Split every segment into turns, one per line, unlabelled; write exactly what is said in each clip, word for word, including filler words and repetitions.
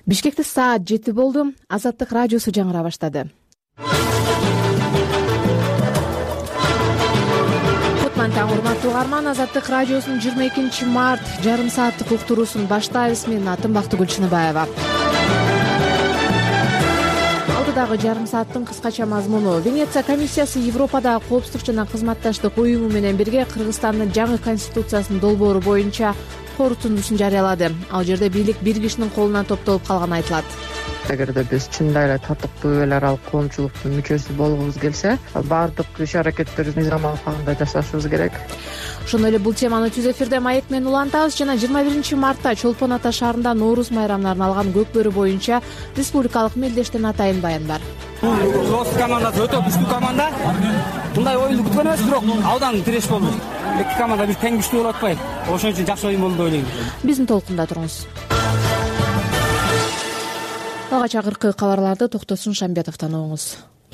Бишкекте саат жети болду. Азаттык радиосу жаңыра баштады. Кутман таң, урматтуу угарман. Азаттык радиосунун жыйырма экинчи март жарым сааттык уктуруусун баштайбыз. Менин атым Бактыгүл Чыныбаева. Алдыдагы жарым сааттын кыскача мазмуну: Венеция комиссиясы Европадагы коопсуздук жана кызматташтык уюму менен бирге Кыргызстандын жаңы конституциясынын долбоору боюнча корутундусун жарыялады. Ал жерде бийлик бир кишинин колунан топтолуп калганы айтылат.
Эгерде биз чынында эле татыктуу эл аралык коомчулуктун мүчөсү болгубуз келсе, баардык иш аракеттерибизди мыйзам алкагында жасашыбыз керек.
Ошондой эле бул теманы түз эфирде маек менен улантабыз. Жана жыйырма биринчи мартта Чолпон Ата шаарында Нооруз майрамдарын алган көкбөрү боюнча республикалык мелдештен атайын баян бар.
Рост командасы өтө күчтүү команда. Мындай оюнду күткөн эмес, бирок абдан тиреш болду. Эки команда бир тең күчтүү болуп атпайбы? Ошон үчүн жакшы оюн болду деп ойлойм.
Биздин толкунда туруңуз. Ага чакыркы кабарларды Токтосун Шамбетовдон угуңуз.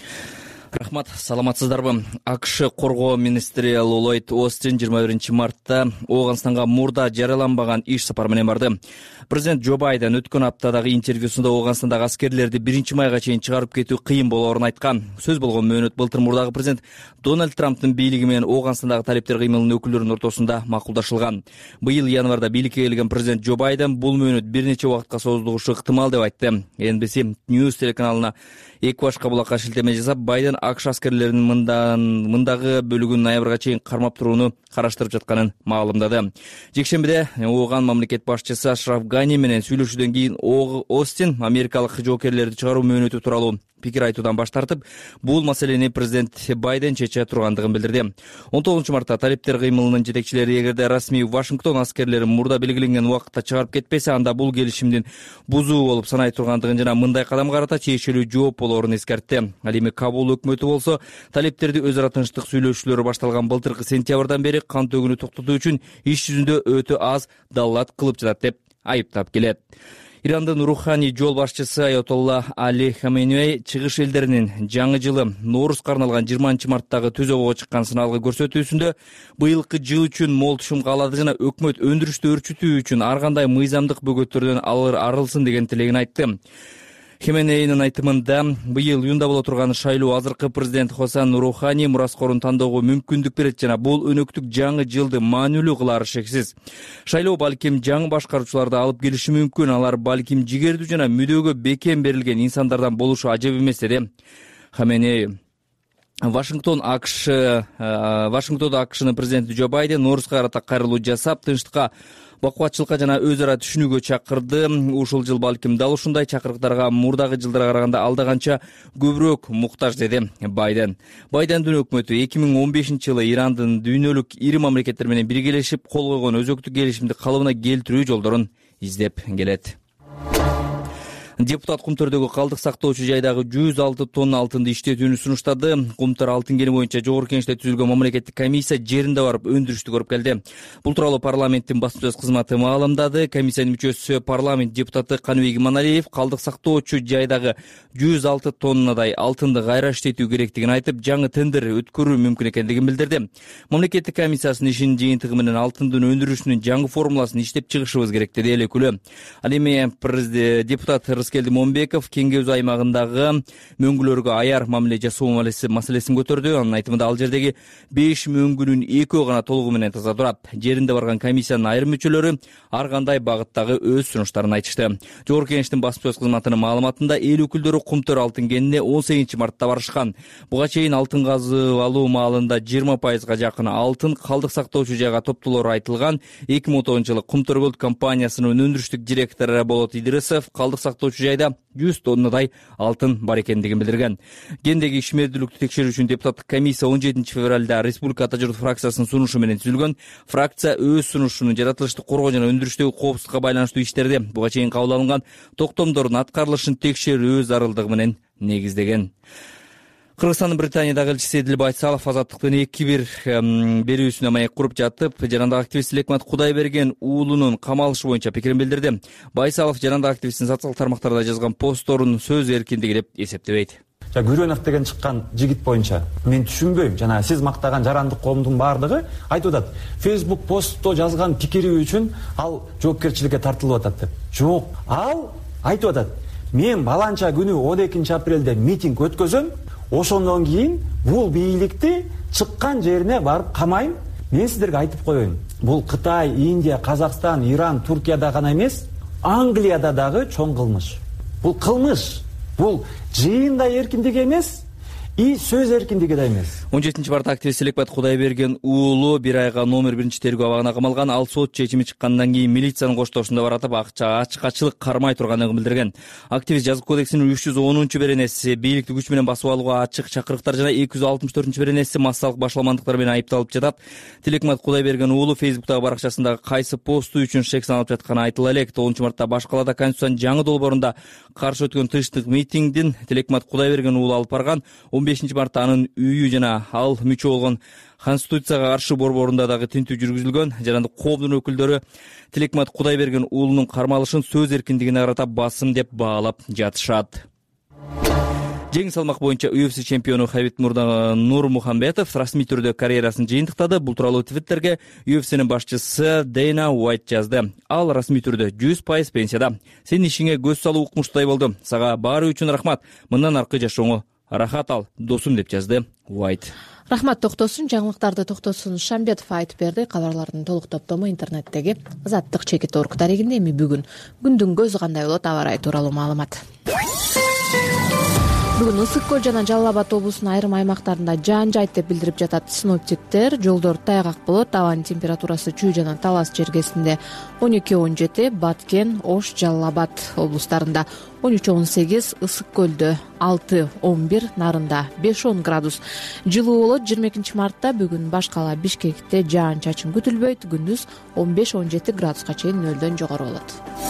Рахмат, саламатсыздарбы? АКШ коргоо министри Ллойд Остин жыйырма биринчи мартта Ооганстанга мурда жарыяланбаган иш сапар менен барды. Президент Джо Байден өткөн аптадагы интервьюсунда Ооганстандагы аскерлерди биринчи майга чейин чыгарып кетүү кыйын болоорун айткан. Сөз болгон мөөнөт былтыр мурдагы президент Дональд Трамптын бийлиги менен Ооганстандагы талептер кыймылынын өкүлдөрүнүн ортосунда макулдашылган. Быйыл январда бийликке келген президент Джо Байден бул мөөнөт бир нече убакытка созулушу ыктымал деп айтты. эн би си News телеканалына эки башка булакка шилтеме жасап, Байден АКШ аскерлеринин мындан мындагы бөлүгүн ноябрга чейин кармап турууну караштырып жатканын маалымдады. Жекшембиде Ооган мамлекет башчысы Ашраф Гани менен сүйлөшүүдөн кийин Остин америкалык жоокерлерди чыгаруу мөөнөтү тууралуу пикир айтуудан баш тартып, бул маселени президент Байден чече тургандыгын билдирди. он тогузунчу мартта талептер кыймылынын жетекчилери эгерде расмий Вашингтон аскерлерин мурда белгиленген убакытта чыгарып кетпесе, анда бул келишимдин бузуу болуп санай тургандыгын жана мындай кадам карата тиешелүү жооп болоорун эскертти. Ал эми Кабул өкмөтү болсо, талептерди өз ара тынчтык сүйлөшүүлөрү башталган былтыркы сентябрдан бери кан төгүүнү токтотуу үчүн иш жүзүндө өтө аз даллат кылып жатат деп айыптап келет. Ирандын руханий жол башчысы Аятолла Али Хаменей чыгыш элдеринин жаңы жылы Ноорузга арналган жыйырманчы марттагы түзөгөгө чыккан сыналгы көрсөтүүсүндө быйылкы жыл үчүн мол тушум каалады жана өкмөт өндүрүштү өрчүтүү үчүн ар кандай мыйзамдык бөгөттөрдөн алыр арылсын деген тилегин айтты. Хеменейнин айтымында быйыл июнда боло турган шайлоо азыркы президент Хасан Рухани мураскорун тандоого мүмкүндүк берет жана бул өнөктүк жаңы жылды маанилүү кылары шексиз. Шайлоо балким жаңы башкаруучуларды алып келиши мүмкүн, алар балким жигердүү жана мүдөөгө бекем берилген инсандардан болушу ажеп эмес деди Хаменей. Вашингтон АКШ Вашингтондо АКШнын президенти Джо Байден Ноорузга карата кайрылуу жасап, тынчтыкка, бакубатчылыкка жана өз ара түшүнүүгө чакырды. Ушул жыл балким дал ушундай чакырыктарга мурдагы жылдарга караганда алда канча көбүрөөк муктаж деди Байден. Байдендин өкмөтү эки миң он бешинчи жылы Ирандын дүйнөлүк ири мамлекеттер менен биргелешип кол койгон өзөктүк келишимди калыбына келтирүү жолдорун издеп келет. Депутат Кумтөрдөгү калдык сактоочу жайдагы жүз алты тонна алтынды иштетүүнү сунуштады. Кумтөр алтын кени боюнча жогорку кеңеште түзүлгөн мамлекеттик комиссия жеринде барып өндүрүштү көрүп келди. Бул тууралуу парламенттин басма сөз кызматы маалымдады. Комиссиянын мүчөсү парламент депутаты Каныбек Иманалиев калдык сактоочу жайдагы жүз алты тоннадай алтынды кайра иштетүү керектигин айтып, жаңы тендер өткөрүү мүмкүн экендигин билдирди. Мамлекеттик комиссиянын ишинин жыйынтыгы менен алтындын өндүрүшүнүн жаңы формуласын иштеп чыгышыбыз керек деди эл өкүлү. Ал эми депутат Рыскелди Момбеков Кеңгөз аймагындагы мөңгүлөргө аяр мамиле жасоо маселесин көтөрдү. Анын айтымында ал жердеги беш мөңгүнүн экөө гана толугу менен таза турат. Жеринде барган комиссиянын айрым мүчөлөрү ар кандай багыттагы өз сунуштарын айтышты. Жогорку кеңештин басма сөз кызматынын маалыматында эл өкүлдөрү Кумтөр алтын кенине он сегизинчи мартта барышкан. Буга чейин алтын казып алуу маалында жыйырма пайызга жакын алтын калдык сактоочу жайга топтолору айтылган. эки миң он тогузунчу жылы Кумтөр Голд компаниясынын өндүрүштүк директору Болот Идрисов калдык сактоочу жайда жүз тоннадай алтын бар экендигин билдирген. Гендеги ишмердүүлүктү текшерүү үчүн депутаттык комиссия он жетинчи февралда Республика Ата журт фракциясынын сунушу менен түзүлгөн. Фракция өз сунушунун жаратылышты коргоо жана өндүрүштөгү коопсуздукка байланыштуу иштерди буга чейин кабыл алынган токтомдордун аткарылышын текшерүү зарылдыгы менен негиздеген. Кыргызстандын Британиядагы элчиси Эдил Байсалов азаттыктын эки бир берүүсүнө маек куруп жатып, жарандык активист Лекмат Кудайберген уулунун камалышы боюнча пикирин билдирди. Байсалов жарандык активисттин социалдык тармактарда жазган постторун сөз эркиндиги деп эсептебейт.
Гүрөнов деген чыккан жигит боюнча мен түшүнбөйм. Жана сиз мактаган жарандык коомдун баардыгы айтып атат. Facebook постто жазган пикири үчүн ал жоопкерчиликке тартылып атат деп. Жок, ал айтып атат, мен баланча күнү он экинчи апрелде митинг өткөзөм, ошондон кийин бул бийликти чыккан жерине барып камайм. Мен сиздерге айтып коеюн, бул Кытай, Индия, Казакстан, Иран, Туркияда гана эмес, Англияда дагы чоң кылмыш. Бул кылмыш. Бул жыйын да эркиндиги эмес, и сөз эркиндиги да эмес.
он жетинчи март активист Тилекмат Кудайберген уулу бир айга номер биринчи тергөө абагына камалган. Ал сот чечими чыккандан кийин милициянын коштошунда баратып, акча ачкачылык кармай турганын билдирген. Активист жазык кодексинин үч жүз онунчу беренеси бийликти күч менен басып алууга ачык чакырыктар жана эки жүз алтымыш төртүнчү беренеси массалык башаламандыктар менен айыпталып жатат. Тилекмат Кудайберген уулу Фейсбуктагы баракчасындагы кайсы посту үчүн шек саналып жатканы айтыла элек. тогузунчу мартта Баш калаада Конституциянын жаңы долбоорунда каршы өткөн тынчтык митингдин Тилекмат Кудайберген уулу алып барган. он бешинчи мартта анын үйү жана ал мүчө болгон Конституцияга каршы борборунда дагы тинтүү жүргүзүлгөн. Жана коомдун өкүлдөрү Тилекмат Кудайберген уулунун кармалышын сөз эркиндигине карата басым деп баалап жатышат. Жеңил салмак боюнча ю эф си чемпиону Хабиб Нурмухамбетов расмий түрдө карьерасын жыйынтыктады. Бул тууралуу Твиттерге ю эф синин башчысы Дейна Уайт жазды. Ал расмий түрдө жүз пайыз пенсияда. Сенин ишиңе көз салуу укмуштуй болду. Сага баары үчүн рахмат. Мындан аркы жашооңо рахат ал, досум, деп жазды Уайт.
Рахмат токтосун, жаңылыктарды токтосун Шамбетов айтып берди. Кабарлардын толук топтому интернеттеги Азаттык чекит орг дарегинде. Эми бүгүн күндүн көзү кандай болот, аба ырайы тууралуу маалымат. Бүгүн Ысык көл жана Жалал Абад облусунун айрым аймактарында жаан жайт деп билдирип жатат синоптиктер. Жолдор тайгак болот, абанын температурасы Чүй жана Талас жергесинде он эки он жети, Баткен, Ош, Жалал Абад облустарында он үч он сегиз, Ысык көлдө алты он бир, Нарында беш он градус жылуу болот. жыйырма экинчи мартта бүгүн Баш кала Бишкекте жаан чачын күтүлбөйт. Күндүз он беш он жети градуска чейин нөлдөн жогору болот.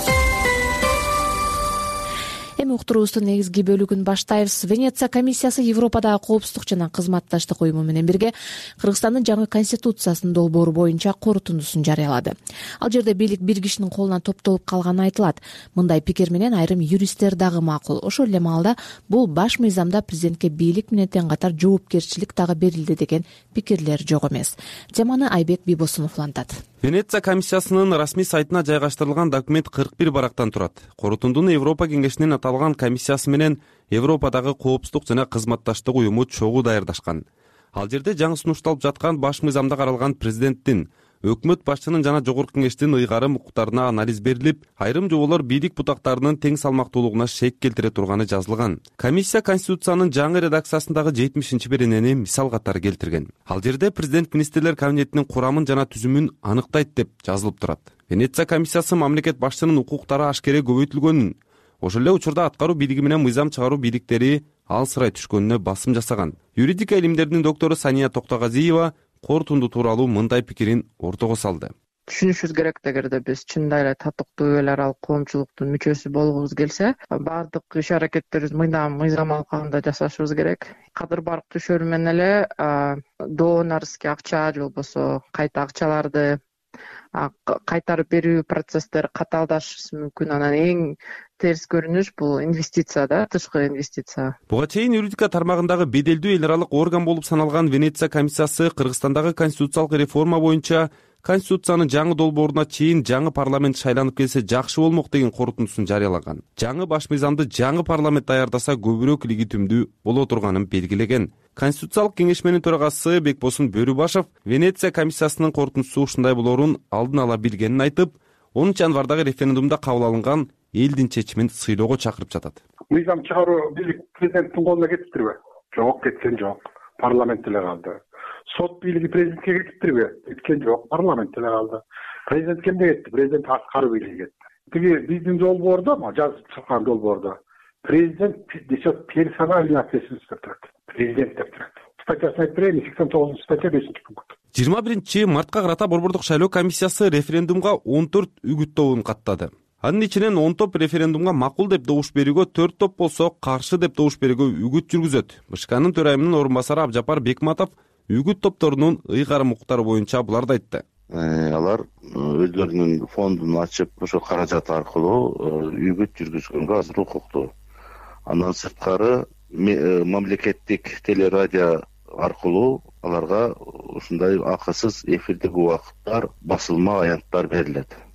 Эми уктуруубуздун негизги бөлүгүн баштайбыз. Венеция комиссиясы Европадагы коопсуздук жана кызматташтык уюму менен бирге Кыргызстандын жаңы конституциясынын долбоору боюнча корутундусун жарыялады. Ал жерде бийлик бир кишинин колуна топтолуп калганы айтылат. Мындай пикир менен айрым юристтер дагы макул. Ошол эле маалда бул баш мыйзамда президентке бийлик менен тең катар жоопкерчилик дагы берилди деген пикирлер жок эмес. Теманы Айбек Бибосунов улантат.
Венеция комиссиясынын расмий сайтына жайгаштырылган документ кырк бир барактан турат. Корутундуну Европа кеңешинин аталган комиссиясы менен Европадагы коопсуздук жана кызматташтык уюму чогуу даярдашкан. Ал жерде жаңы сунушталып жаткан баш мыйзамда каралган президенттин, өкмөт башчынын жана жогорку кеңештин ыйгарым укуктарына анализ берилип, айрым жоболор бийлик бутактарынын тең салмактуулугуна шек келтире турганы жазылган. Комиссия Конституциянын жаңы редакциясындагы жетимишинчи беренени мисал катары келтирген. Ал жерде президент министрлер кабинетинин курамын жана түзүмүн аныктайт деп жазылып турат. Венеция комиссиясы мамлекет башчынын укуктары ашкере көбөйтүлгөнүн, ошол эле учурда аткаруу бийлиги менен мыйзам чыгаруу бийликтери алсырай түшкөнүнө басым жасаган. Юридика илимдеринин доктору Сания Токтогазиева корутунду тууралуу мындай пикирин ортого салды.
Түшүнүшүбүз керек эгерде биз чынында эле татыктуу эл аралык коомчулуктун мүчөсү болгубуз келсе, баардык иш аракеттерибиз мыйзам мыйзам алкагында жасашыбыз керек. Кадыр барк түшөрү менен эле донорский акча же болбосо кайта акчаларды кайтарып берүү процесстери катаалдашышы мүмкүн. Анан эң терс көрүнүш бул инвестиция да, тышкы инвестиция.
Буга чейин юридика тармагындагы беделдүү эл аралык орган болуп саналган Венеция комиссиясы Кыргызстандагы конституциялык реформа боюнча Конституциянын жаңы долбооруна чейин жаңы парламент шайланып келсе жакшы болмок деген корутундусун жарыялаган. Жаңы баш мыйзамды жаңы парламент даярдаса көбүрөөк легитимдүү боло турганын белгилеген. Конституциялык кеңешменин төрагасы Бекбосун Бөрүбашев Венеция комиссиясынын корутундусу ушундай болоорун алдын ала билгенин айтып, онунчу январдагы референдумда кабыл алынган элдин чечимин сыйлоого чакырып жатат.
Мыйзам чыгаруу бийлик президенттин колуна кетиптирби? Жок, кеткен жок. Парламент эле калды. Сот бийлиги президентке кетиптирби? Кеткен жок. Парламент эле калды. Президент кемде кетти? Президент аткаруу бийлиги кетти. Тиги биздин долбоордо, жазып чыккан долбоордо президент десек персональный ответственность деп турат. Президент деп турат. Статьясын айтып берейин, сексен тогузунчу статья бешинчи пункт.
жыйырма биринчи мартка карата борбордук шайлоо комиссиясы референдумга он төрт үгүт тобун каттады. Анын ичинен он топ референдумга макул деп добуш берүүгө, төрт топ болсо каршы деп добуш берүүгө үгүт жүргүзөт. БШКнын төрайымынын орун басары Абжапар Бекматов үгүт топторунун ыйгарым укуктары боюнча буларды айтты.
Алар өздөрүнүн фондун ачып, ошо каражат аркылуу үгүт жүргүзгөнгө азыр укуктуу. Андан сырткары мамлекеттик телерадио аркылуу аларга ушундай акысыз эфирдик убакыттар, басылма аянттар берилет.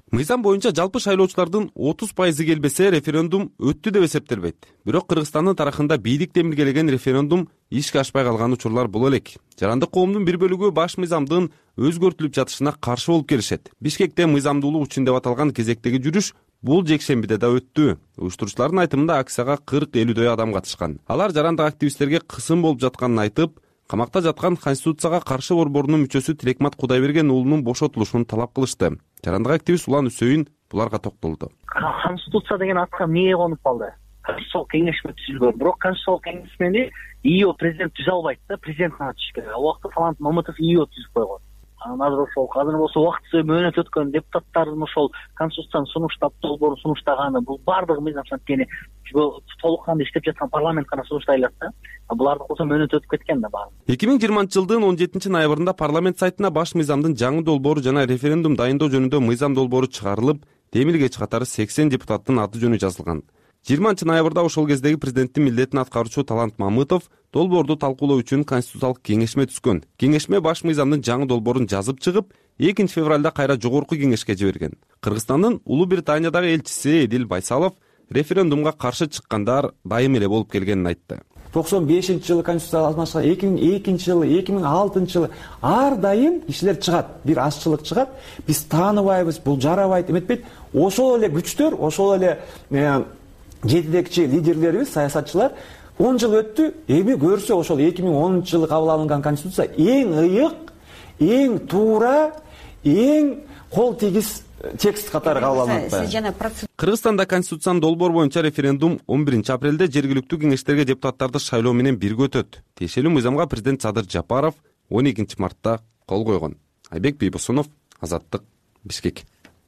мыйзам боюнча жалпы шайлоочулардын отуз пайызы келбесе референдум өттү деп эсептелбейт. Бирок Кыргызстандын тарыхында бийлик демилгелеген референдум ишке ашпай калган учурлар боло элек. Жарандык коомдун бир бөлүгү баш мыйзамдын өзгөртүлүп жатышына каршы болуп келишет. Бишкекте мыйзамдуулук үчүн деп аталган кезектеги жүрүш бул жекшембиде да өттү. Уюштуруучулардын айтымында акцияга кырк элүүдөй адам катышкан. Алар жарандык активисттерге кысым болуп жатканын айтып, камакта жаткан Конституцияга каршы борборунун мүчөсү Тилекмат Кудайберген уулунун бошотулушун талап кылышты. Жарандык активист Улан Үсөйүн буларга токтолду.
Конституция деген атка эмне конуп калды? Конституциялык кеңешме түзүлгөн. Бирок конституциялык кеңешмени ИО президент түзө албайт да, президент гана түзүш керек. Ал убакта Талант Мамытов ИО түзүп койгон. Анан азыр ошол азыр болсо убактысы мөөнөт өткөн депутаттардын ошол конституцияны сунуштап, долбоорун сунуштаганы, бул баардыгы мыйзам анткени толук кандуу иштеп жаткан парламент гана сунуштай алат да. Буларды болсо мөөнөт өтүп кеткен да баары.
эки миң жыйырманчы жылдын он жетинчи ноябрында парламент сайтына баш мыйзамдын жаңы долбоору жана референдум дайындоо жөнүндө мыйзам долбоору чыгарылып, демилгечи катары сексен депутаттын аты жөнү жазылган. жыйырманчы ноябрда ошол кездеги президенттин милдетин аткаруучу Талант Мамытов долбоорду талкуулоо үчүн конституциялык кеңешме түзгөн. Кеңешме баш мыйзамдын жаңы долбоорун жазып чыгып, экинчи февралда кайра жогорку кеңешке жиберген. Кыргызстандын Улуу Британиядагы элчиси Эдил Байсалов референдумга каршы чыккандар дайым эле болуп келгенин айтты.
токсон бешинчи жылы конституция алмашкан, эки миң экинчи жылы, эки миң алтынчы жылы ар дайым кишилер чыгат, бир азчылык чыгат. Биз тааныбайбыз, бул жарабайт эметпейт. Ошол эле күчтөр, ошол эле жетидекчи лидерлерибиз, саясатчылар он жыл өттү, эми көрсө ошол эки миң онунчу жылы кабыл алынган конституция эң ыйык, эң туура, эң кол тийгиз текст катары кабыл алынат.
Кыргызстанда конституциянын долбоор боюнча референдум он биринчи апрелде жергиликтүү кеңештерге депутаттарды шайлоо менен бирге өтөт. Тиешелүү мыйзамга президент Садыр Жапаров он экинчи мартта кол койгон. Айбек Бийбосунов, Азаттык, Бишкек.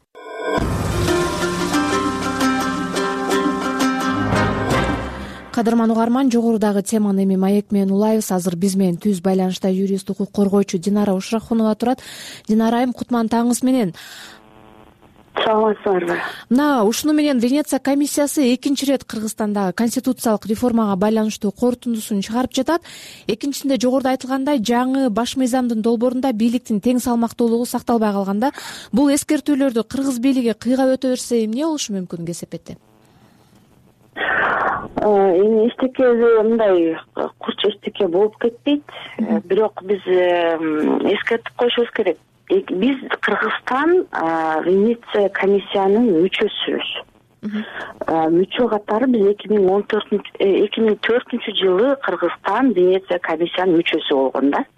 Кадырман угарман, жогорудагы теманы эми маек менен улайбыз. Азыр биз менен түз байланышта юрист, укук коргоочу Динара Ушрахунова турат. Динара айым, кутман таңыңыз менен.
Саламатсыздарбы?
Мына ушуну менен Венеция комиссиясы экинчи ирет Кыргызстандагы конституциялык реформага байланыштуу корутундусун чыгарып жатат. Экинчисинде жогоруда айтылгандай, жаңы баш мыйзамдын долбоорунда бийликтин тең салмактуулугу сакталбай калганда, бул эскертүүлөрдү кыргыз бийлиги кыйгап өтө берсе эмне болушу мүмкүн кесепетте?
Эми эчтеке мындай курч эчтеке болуп кетпейт. Бирок биз эскертип коюшубуз керек. Биз Кыргызстан Венеция комиссиянын мүчөсүбүз. Мүчө катары биз эки миң төртүнчү жылы Кыргызстан Венеция комиссиянын мүчөсү болгон да.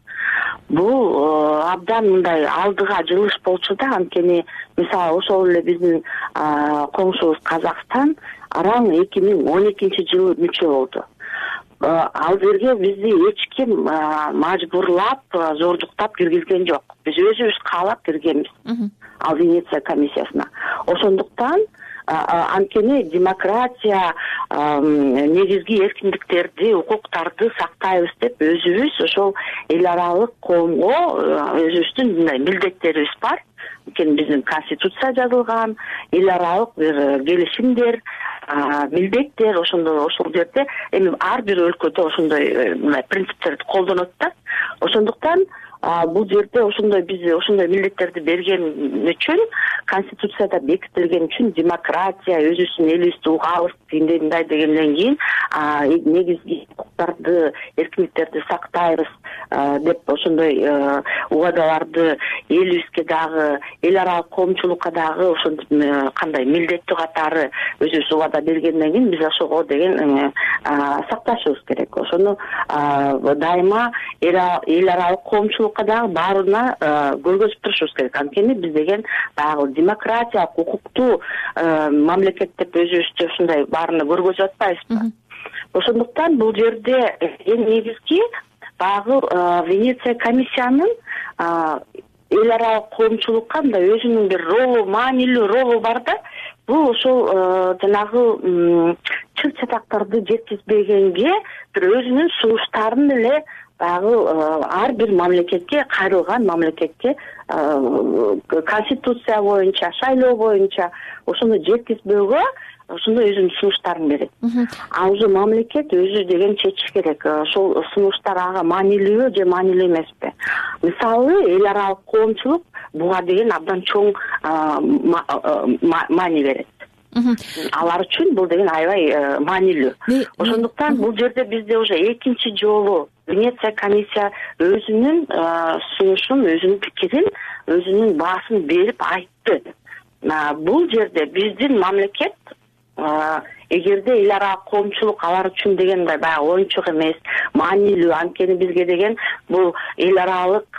Бул абдан мындай алдыга жылыш болчу да, анткени мисалы ошол эле биздин коңшубуз Казакстан араң эки миң он экинчи жылы мүчө болду. Ал жерге бизди эч ким мажбурлап, зордуктап киргизген жок. Биз өзүбүз каалап киргенбиз ал Венеция комиссиясына. Ошондуктан анткени демократия, негизги эркиндиктерди, укуктарды сактайбыз деп өзүбүз ошол эл аралык коомго өзүбүздүн мындай милдеттерибиз бар. Анткени биздин конституция жазылган, эл аралык бир келишимдер, милдеттер ошондой ошол жерде эми ар бир өлкөдө ошондой мындай принциптерди колдонот да. Ошондуктан бул жерде ошондой биз ошондой милдеттерди берген үчүн, конституцияда бекитилген үчүн демократия, өзүбүздүн элибизди угабыз, тиндей мындай дегенден кийин негизги укуктарды, эркиндиктерди сактайбыз деп ошондой убадаларды элибизге дагы, эл аралык коомчулукка дагы ошондой кандай милдеттүү катары өзүбүз убада бергенден кийин биз ошого деген сакташыбыз керек. Ошону дайыма эл аралык коомчулук дагы баарына көргөзүп турушубуз керек. Анткени биз деген баягы демократия, укуктуу мамлекет деп өзүбүздү ушундай баарына көргөзүп атпайбызбы? Ошондуктан бул жерде эң негизги баягы Венеция комиссиянын эл аралык коомчулукка мындай өзүнүн бир ролу, маанилүү ролу бар да. Бул ошол жанагы чыр чатактарды жеткизбегенге бир өзүнүн сунуштарын эле баягы ар бир мамлекетке, кайрылган мамлекетке конституция боюнча, шайлоо боюнча ошону жеткизбөөгө ошондой өзүнүн сунуштарын берет. А уже мамлекет өзү деген чечиш керек. Ошол сунуштар ага маанилүүбү же маанилүү эмеспи? Мисалы, эл аралык коомчулук буга деген абдан чоң маани берет. Алар үчүн бул деген аябай маанилүү. Ошондуктан бул жерде бизде уже экинчи жолу Венеция комиссия өзүнүн сунушун, өзүнүн пикирин, өзүнүн баасын берип айтты. Бул жерде биздин мамлекет эгерде эл ара коомчулук алар үчүн деген баягы оюнчук эмес, маанилүү, анткени бизге деген бул эл аралык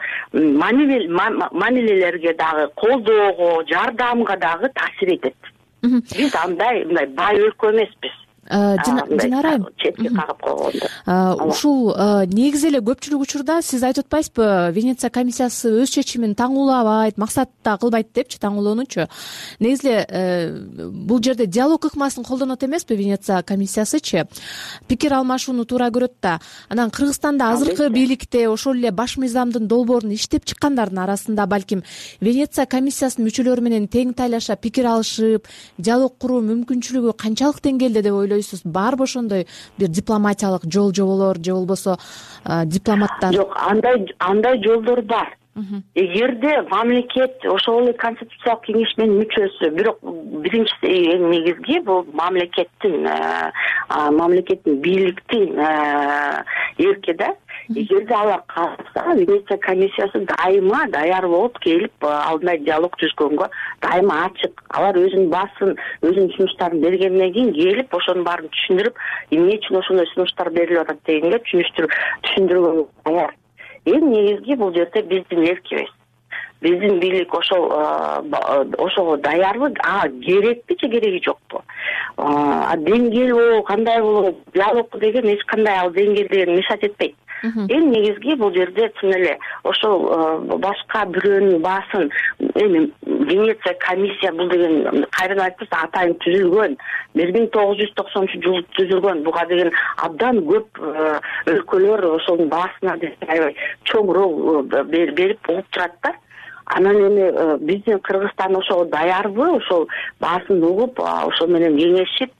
мамилелерге дагы, колдоого, жардамга дагы таасир этет. Биз андай мындай бай өлкө эмеспиз.
Динара айым,
четке кагып койгондо.
Ушул негизи эле көпчүлүк учурда сиз айтып атпайсызбы, Венеция комиссиясы өз чечимин таңуулабайт, максат да кылбайт депчи, таңуулоонучу. Негизи эле бул жерде диалог ыкмасын колдонот эмеспи Венеция комиссиясычы? Пикир алмашууну туура көрөт да. Анан Кыргызстанда азыркы бийликте ошол эле баш мыйзамдын долбоорун иштеп чыккандардын арасында балким Венеция комиссиясынын мүчөлөрү менен тең тайлаша пикир алышып, диалог куруу мүмкүнчүлүгү канчалык деңгээлде деп ойлойсуз? Барбы ошондой бир дипломатиялык жол жоболор же болбосо дипломаттар?
Жок, андай андай жолдор бар. Эгерде мамлекет ошол эле конституциялык кеңешинин мүчөсү, бирок биринчиси эң негизги бул мамлекеттин мамлекеттин бийликтин эрки да. Эгерде алар кааласа, Венеция комиссиясы дайыма даяр болуп келип алдында диалог түзгөнгө дайыма ачык. Алар өзүнүн баасын, өзүнүн сунуштарын бергенден кийин келип ошонун баарын түшүндүрүп, эмне үчүн ошондой сунуштар берилип атат дегенге түшүндүргөнгө даяр. Эң негизги бул жерде биздин эркибиз. Биздин бийлик ошол ошого даярбы, а керекпи же кереги жокпу? А деңгээл болобу, кандай болобу, диалог деген эч кандай ал деңгээл деген мешать этпейт. Эң негизги бул жерде чын эле ошол башка бирөөнүн баасын, эми Венеция комиссия бул деген кайрадан айтпаса атайын түзүлгөн, бир миң тогуз жүз токсонунчу жылы түзүлгөн. Буга деген абдан көп өлкөлөр ошонун баасына аябай чоң роль берип угуп турат да. Анан эми биздин Кыргызстан ошого даярбы, ошол баасын угуп, ошол менен кеңешип,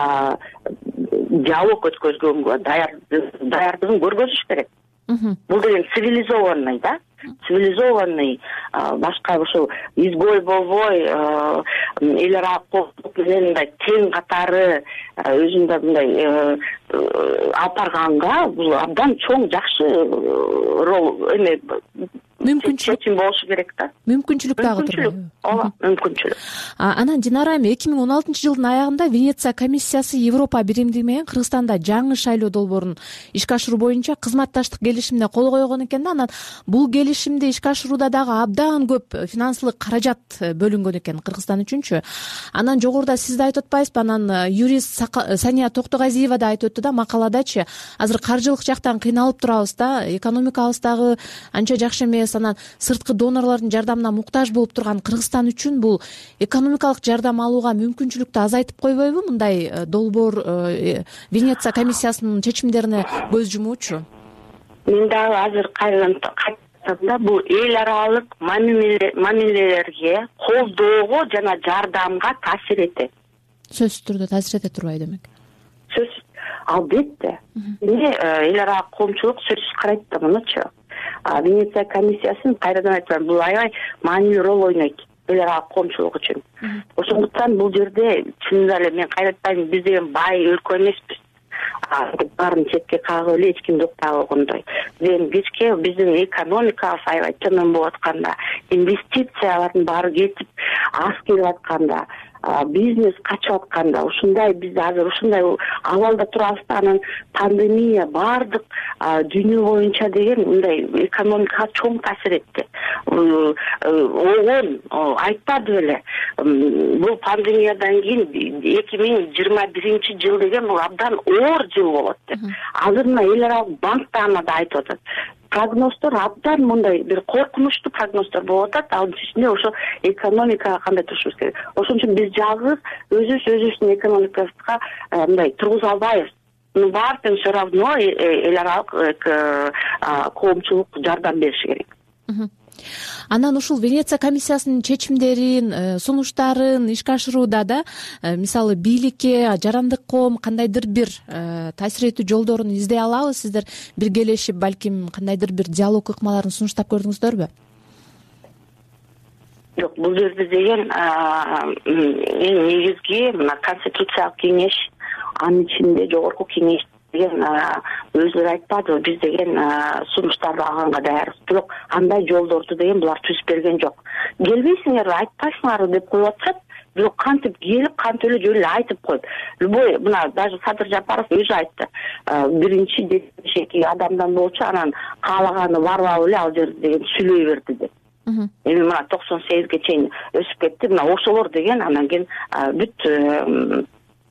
диалог өткөзгөнгө даярдыгын көргөзүш керек. Бул деген цивилизованный да, цивилизованный, башка ошол изгой болбой, эл ара коомчулук менен мындай тең катары өзүндө мындай алып барганга бул абдан чоң жакшы роль эме мүмкүнчүлүк болушу керек да.
Мүмкүнчүлүк дагы турбайбы?
Ооба, мүмкүнчүлүк.
Анан Динара айым, эки миң он алтынчы жылдын аягында Венеция комиссиясы Европа биримдиги менен Кыргызстанда жаңы шайлоо долбоорун ишке ашыруу боюнча кызматташтык келишимине кол койгон экен да. Анан бул келишимди ишке ашырууда дагы абдан көп финансылык каражат бөлүнгөн экен Кыргызстан үчүнчү. Анан жогоруда сиз да айтып атпайсызбы? Анан юрист Сания Токтогазиева да айтып өттү да макаладачы. Азыр каржылык жактан кыйналып турабыз да, экономикабыз дагы анча жакшы эмес. Анан сырткы донорлордун жардамына муктаж болуп турган Кыргызстан үчүн бул экономикалык жардам алууга мүмкүнчүлүктү азайтып койбойбу мындай долбоор Венеция комиссиясынын чечимдерине көз жумуучу?
Мен дагы азыр кайрадан кайтам, бул эл аралык мамилелерге, колдоого жана жардамга таасир этет.
Сөзсүз түрдө таасир эте турбайбы демек?
Сөзсүз, албетте. Эмне эл ара коомчулук сөзсүз карайт да мунучу. Венеция комиссиясын кайрадан айтам, бул аябай маанилүү роль ойнойт эл ара коомчулук үчүн. Ошондуктан бул жерде чынында эле мен кайра айтпайм, биз деген бай өлкө эмеспиз. Баарын четке кагып эле эч кимди уктап койгондой. Биздин бизге биздин экономикабыз аябай төмөн болуп атканда, инвестициялардын баары кетип, аз келип атканда, бизнес качып атканда, ушундай биз азыр ушундай абалда турабыз да. Анан пандемия баардык дүйнө боюнча деген мындай экономикага чоң таасир этти. Огон айтпады беле. Бул пандемиядан кийин эки миң жыйырма биринчи жыл деген бул абдан оор жыл болот деп. Азыр мына эл аралык банктар да айтып атат. Прогноздор абдан мындай бир коркунучтуу прогноздор болуп атат. Анын ичинде ошо экономикага кандай турушубуз керек. Ошон үчүн биз жалгыз өзүбүз өзүбүздүн экономикабызга мындай тургуза албайбыз. Ну бар тең все равно эл аралык коомчулук жардам бериши керек.
Анан ушул Венеция комиссиясынын чечимдерин, сунуштарын ишке ашырууда да, мисалы бийликке, жарандык коом кандайдыр бир таасир этүү жолдорун издей алабы? Сиздер биргелешип балким кандайдыр бир диалог ыкмаларын сунуштап көрдүңүздөрбү?
жок, бул жерде деген эң негизги мына конституциялык кеңеш, анын ичинде жогорку кеңеш деген өзүлөрү айтпадыбы, биз деген сунуштарды алганга даярбыз, бирок андай жолдорду деген булар түзүп берген жок. Келбейсиңерби, айтпайсыңарбы деп коюп атышат, бирок кантип келип, кантип эле жөн эле айтып коюп. Любой мына даже Садыр Жапаров өзү айтты. Биринчи дешеки адамдан болчу, анан каалаганы барбап эле ал жерде деген сүйлөй берди деп. Эми мына токсон сегизге чейин өсүп кетти. Мына ошолор деген анан кийин бүт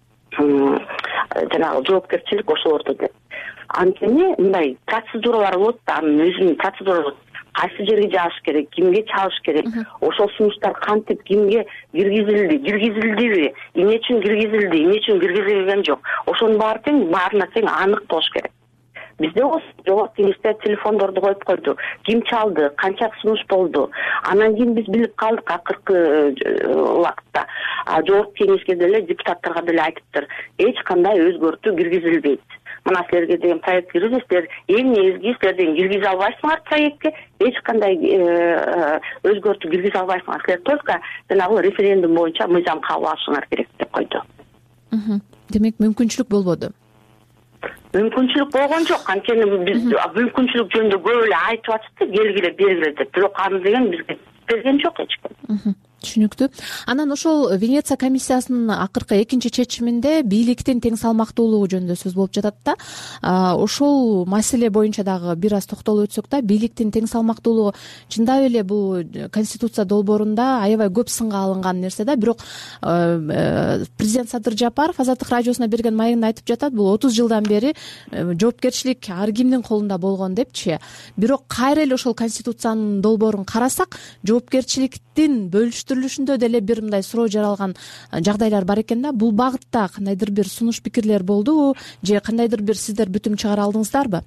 жанагы жоопкерчилик ошолордо деп. Анткени мындай процедуралар болот да, анын өзүнүн процедуралары болот. Кайсы жерге жазыш керек, кимге чалыш керек, ошол сунуштар кантип кимге киргизилди, киргизилдиби, эмне үчүн киргизилди, эмне үчүн киргизилген жок. Ошонун баары тең, баарына тең анык болуш керек. Бизде жогорку кеңеште телефондорду коюп койду. Ким чалды, канча сунуш болду. Анан кийин биз билип калдык акыркы убакытта. Жогорку кеңешке деле, депутаттарга деле айтыптыр. Эч кандай өзгөртүү киргизилбейт. Мына силерге деген проект киргизесиздер, эң негизги силерден киргизе албайсыңар проектке, эч кандай өзгөртүү киргизе албайсыңар. Силер только жанагы референдум боюнча мыйзам кабыл алышыңар керек деп койду.
Демек мүмкүнчүлүк болбоду.
Мүмкүнчүлүк болгон жок. Анткени биз мүмкүнчүлүк жөнүндө көп эле айтып атышты, келгиле бергиле деп. Бирок аны деген бизге берген жок эч ким.
Түшүнүктүү. Анан ошол Венеция комиссиясынын акыркы экинчи чечиминде бийликтин тең салмактуулугу жөнүндө сөз болуп жатат да. Ошол маселе боюнча дагы бир аз токтолуп өтсөк да, бийликтин тең салмактуулугу чындап эле бул конституция долбоорунда аябай көп сынга алынган нерсе да. Бирок президент Садыр Жапаров Азаттык радиосуна берген маегинде айтып жатат, бул отуз жылдан бери жоопкерчилик ар кимдин колунда болгон депчи. Бирок кайра эле ошол конституциянын долбоорун карасак, жоопкерчиликтин бөлүштүрүлүшүндө деле бир мындай суроо жаралган жагдайлар бар экен да. Бул багытта кандайдыр бир сунуш пикирлер болдубу же кандайдыр бир сиздер бүтүм чыгара алдыңыздарбы?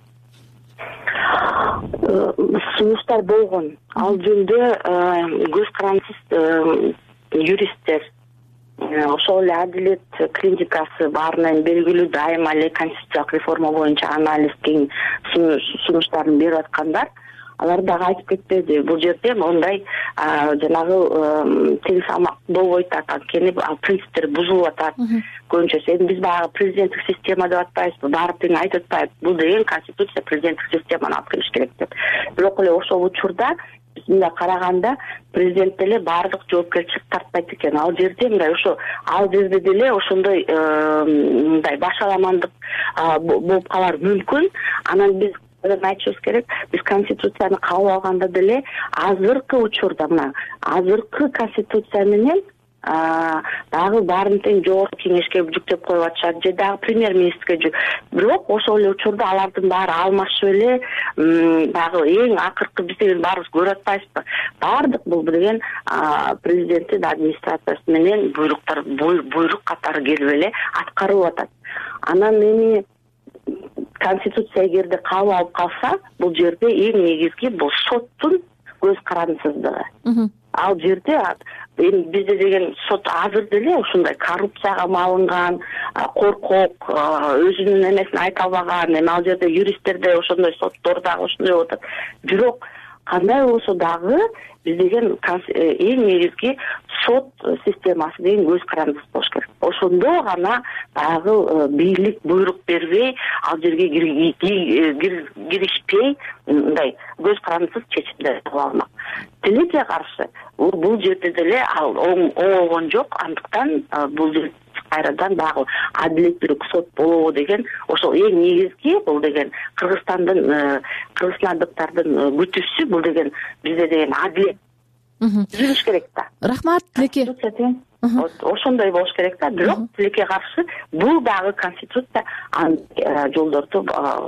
Сунуштар болгон. Ал жөнүндө көз карандысыз юристтер, ошол эле адилет клиникасы баарынан белгилүү, дайыма эле конституциялык реформа боюнча анализ кең сунуштарын берип аткандар. Алар дагы айтып кетпеди. Бул жерде мондай жанагы тең салмак болбойт анткени ал принциптер бузулуп атат. Көбүнчөсү эми биз баягы президенттик система деп атпайбызбы? Баары тең айтып атпайбы? Бул деген конституция президенттик системаны алып келиш керек деп. Бирок эле ошол учурда биз мындай караганда президент деле баардык жоопкерчилик тартпайт экен. Ал жерде мындай ошо ал жерде деле ошондой мындай башаламандык болуп калары мүмкүн. Анан биз айтышыбыз керек, биз конституцияны кабыл алганда деле азыркы учурда мына азыркы конституция менен дагы баарын тең жогорку кеңешке жүктөп коюп атышат, же дагы премьер-министрге. Бирок ошол эле учурда алардын баары алмашып эле дагы эң акыркы биз деген баарыбыз көрүп атпайбызбы? Баардык бул деген президенттин администрациясы менен буйруктар буйрук катары келип эле аткарылып атат. Анан эми конституция эгерде кабыл алып калса, бул жерде эң негизги бул соттун көз карандысыздыгы. Ал жерде эми бизде деген сот азыр деле ушундай коррупцияга малынган, коркок, өзүнүн эмесин айта албаган, эми ал жерде юристтерде ошондой, соттор дагы ошондой болуп атат. Бирок кандай болсо дагы биз деген эң негизги сот системасы деген көз карандысыз болуш керек. Ошондо гана дагы бийлик буйрук бербей, ал жерге киришпей, мындай көз карандысыз чечимдер кыла алмак. Тилекке каршы бул жерде деле ал оңолгон жок, андыктан бул жерде кайрадан дагы адилеттүүлүк сот болобу деген ошол эң негизги бул деген Кыргызстандын кыргызстандыктардын күтүүсү. Бул деген бизде деген адилет түзүлүш керек да.
Рахмат, Тилеке.
Ошондой болуш керек да. Бирок тилекке каршы бул дагы конституция жолдорду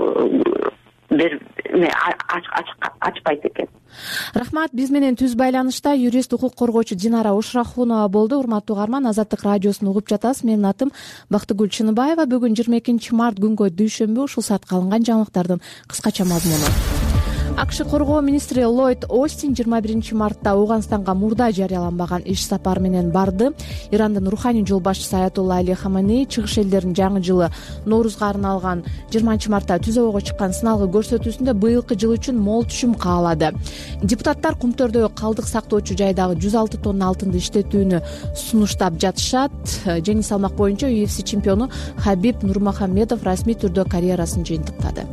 ачпайт экен.
Рахмат. Биз менен түз байланышта юрист, укук коргоочу Динара Ушрахунова болду. Урматтуу угарман, Азаттык радиосун угуп жатасыз. Менин атым Бактыгүл Чыныбаева. Бүгүн жыйырма экинчи март күнгө дүйшөмбү, ушул саатка алынган жаңылыктардын кыскача мазмуну. акш коргоо министри Ллойд Остин жыйырма биринчи мартта Ооганстанга мурда жарыяланбаган иш сапар менен барды. Ирандын руханий жол башчысы Аятолла Али Хаманей чыгыш элдердин жаңы жылы Ноорузга арналган жыйырманчы мартта түз абага чыккан сыналгы көрсөтүүсүндө быйылкы жыл үчүн мол түшүм каалады. Депутаттар Кумтөрдөгү калдык сактоочу жайдагы жүз алты тонна алтынды иштетүүнү сунуштап жатышат. Жеңил салмак боюнча ю эф си чемпиону Хабиб Нурмухамедов расмий түрдө карьерасын жыйынтыктады.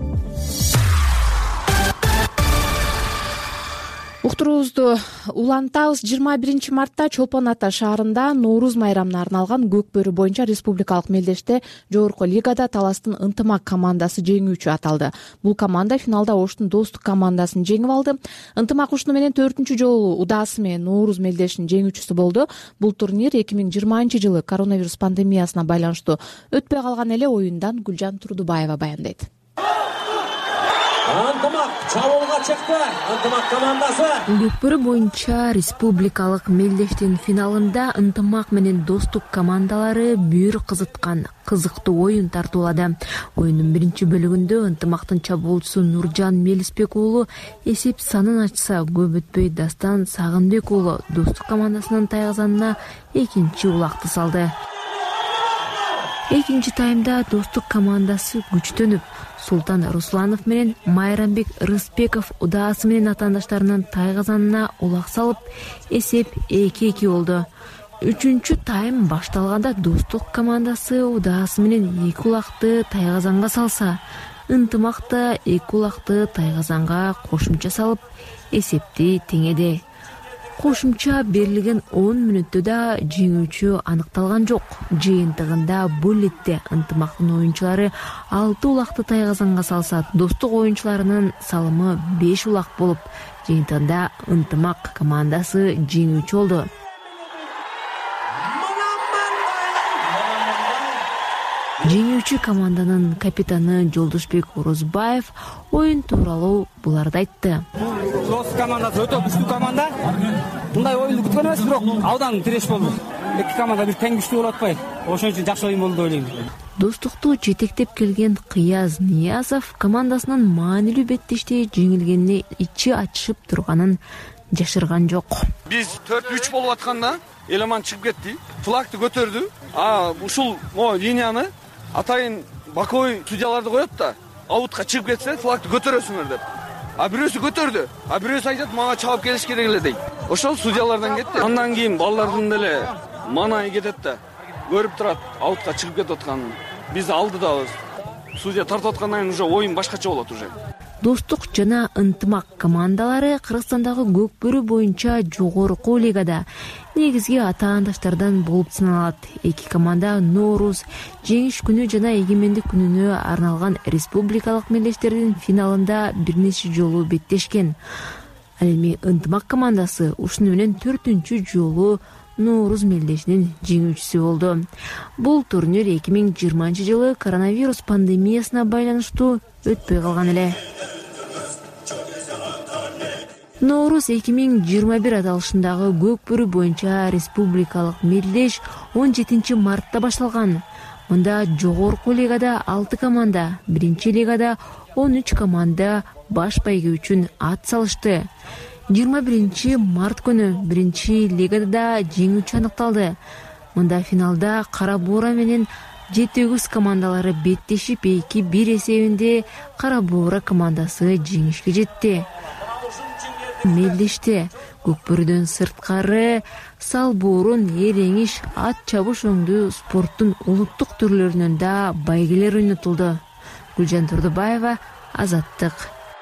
Уктуруубузду улантабыз. жыйырма биринчи мартта Чолпон Ата шаарында Нооруз майрамына арналган көк бөрү боюнча республикалык мелдеште жогорку лигада Таластын Ынтымак командасы жеңүүчү аталды. Бул команда финалда Оштун Достук командасын жеңип алды. Ынтымак ушуну менен төртүнчү жолу удаасы менен Нооруз мелдешинин жеңүүчүсү болду. Бул турнир эки миң жыйырманчы жылы коронавирус пандемиясына байланыштуу өтпөй калган эле. Оюндан Гүлжан Турдубаева баяндайт.
Ынтымак чабуулга чыкты. Ынтымак командасы
көк бөрү боюнча республикалык мелдештин финалында Ынтымак менен Достук командалары бүйүр кызыткан кызыктуу оюн тартуулады. Оюндун биринчи бөлүгүндө Ынтымактын чабуулчусу Нуржан Мелисбек уулу эсеп санын ачса, көп өтпөй Дастан Сагынбек уулу Достук командасынын тайгызанына экинчи улакты салды. Экинчи таймда Достук командасы күчтөнүп, Султан Русланов менен Майрамбек Рыспеков удаасы менен атаандаштарынын тайгазанына улак салып, эсеп эки эки болду. Үчүнчү тайм башталганда Достук командасы удаасы менен эки улакты тайгазанга салса, Ынтымак да эки улакты тайгазанга кошумча салып, эсепти теңеди. Кошумча берилген он мүнөттө да жеңүүчү аныкталган жок. Жыйынтыгында бул этте Ынтымактын оюнчулары алты улакты тайгазанга салса, Достук оюнчуларынын салымы беш улак болуп, жыйынтыгында Ынтымак командасы жеңүүчү болду. Жеңүүчү команданын капитаны Жолдошбек Орозбаев оюн тууралуу буларды айтты.
Достук командасы өтө күчтүү команда. Мындай оюнду күткөн эмес, бирок абдан тиреш болду. Эки команда бир тең күчтүү болуп атпайбы? Ошон үчүн жакшы оюн болду деп ойлойм.
Достукту жетектеп келген Кыяз Ниязов командасынын маанилүү беттеште жеңилгенине ичи ачышып турганын жашырган жок.
Биз төрт үч болуп атканда Элеман чыгып кетти, флагты көтөрдү. А ушул могу линияны атайын баковой судьяларды коет да, аутка чыгып кетсе флагты көтөрөсүңөр деп. А бирөөсү көтөрдү, а бирөөсү айтат мага чабып келиш керек эле дейт. Ошол судьялардан кетти. Андан кийин балдардын деле манайы кетет да, көрүп турат аутка чыгып кетип атканын. Биз алдыдабыз. Судья тартып аткандан кийин уже оюн башкача болот уже.
Достук жана Ынтымак командалары Кыргызстандагы көк бөрү боюнча жогорку лигада негизги атаандаштардан болуп саналат. Эки команда Нооруз, жеңиш күнү жана эгемендик күнүнө арналган республикалык мелдештердин финалында бир нече жолу беттешкен. Ал эми Ынтымак командасы ушуну менен төртүнчү жолу Нооруз мелдешинин жеңүүчүсү болду. Бул турнир эки миң жыйырманчы жылы коронавирус пандемиясына байланыштуу өтпөй калган эле. Нооруз эки миң жыйырма бир аталышындагы көк бөрү боюнча республикалык мелдеш он жетинчи мартта башталган. Мында жогорку лигада алты команда, биринчи лигада он үч команда баш байге үчүн ат салышты. жыйырма биринчи март күнү биринчи лигада да жеңүүчү аныкталды. Мында финалда Кара Буура менен Жети өгүз командалары беттешип эки бир эсебинде Кара Буура командасы жеңишке жетти. Мелдеште көк бөрүдөн сырткары сал буурун, эреңиш, ат чабыш өңдүү спорттун улуттук түрлөрүнөн да байгелер ойнотулду. Гүлжан Турдубаева, Азаттык.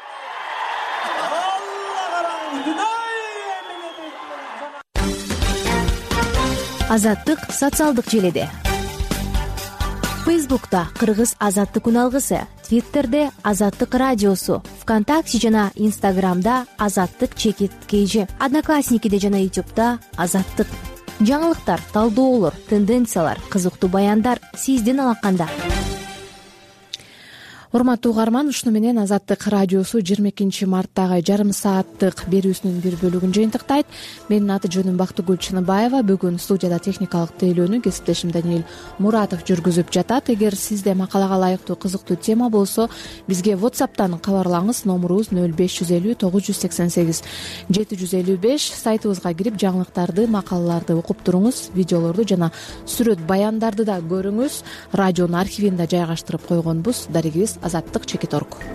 Азаттык социалдык желеде. Фейсбукта Кыргыз Азаттык күн алгысы, Твиттерде Азаттык радиосу, ВКонтакте жана Инстаграмда Азаттык чекит кейжи, Одноклассникиде жана Ютубта Азаттык. Жаңылыктар, талдоолор, тенденциялар, кызыктуу баяндар сиздин алаканда.
урматтуу угарман, ушуну менен Азаттык радиосу жыйырма экинчи марттагы жарым сааттык берүүсүнүн бир бөлүгүн жыйынтыктайт. Менин аты жөнүм Бактыгүл Чыныбаева. Бүгүн студияда техникалык тейлөөнү кесиптешим Даниил Муратов жүргүзүп жатат. Эгер сизде макалага ылайыктуу кызыктуу тема болсо, бизге WhatsApp'тан кабарлаңыз. Номурубуз нөл беш жүз элүү тогуз жүз сексен сегиз жети жүз элүү беш. Сайтыбызга кирип жаңылыктарды, макалаларды окуп туруңуз. Видеолорду жана сүрөт баяндарды да көрүңүз. Радионун архивин да жайгаштырып койгонбуз. Дарегибиз азаттык чекит точка орг.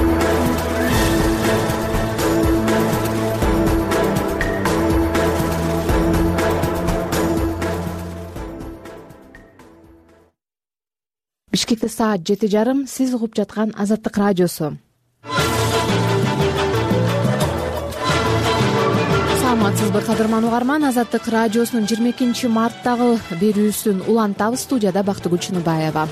Бишкекте саат жети жарым. Сиз угуп жаткан Азаттык радиосу. Саламатсызбы кадырман угарман, Азаттык радиосунун жыйырма экинчи марттагы берүүсүн улантабыз. Студияда Бактыгүл Чыныбаева.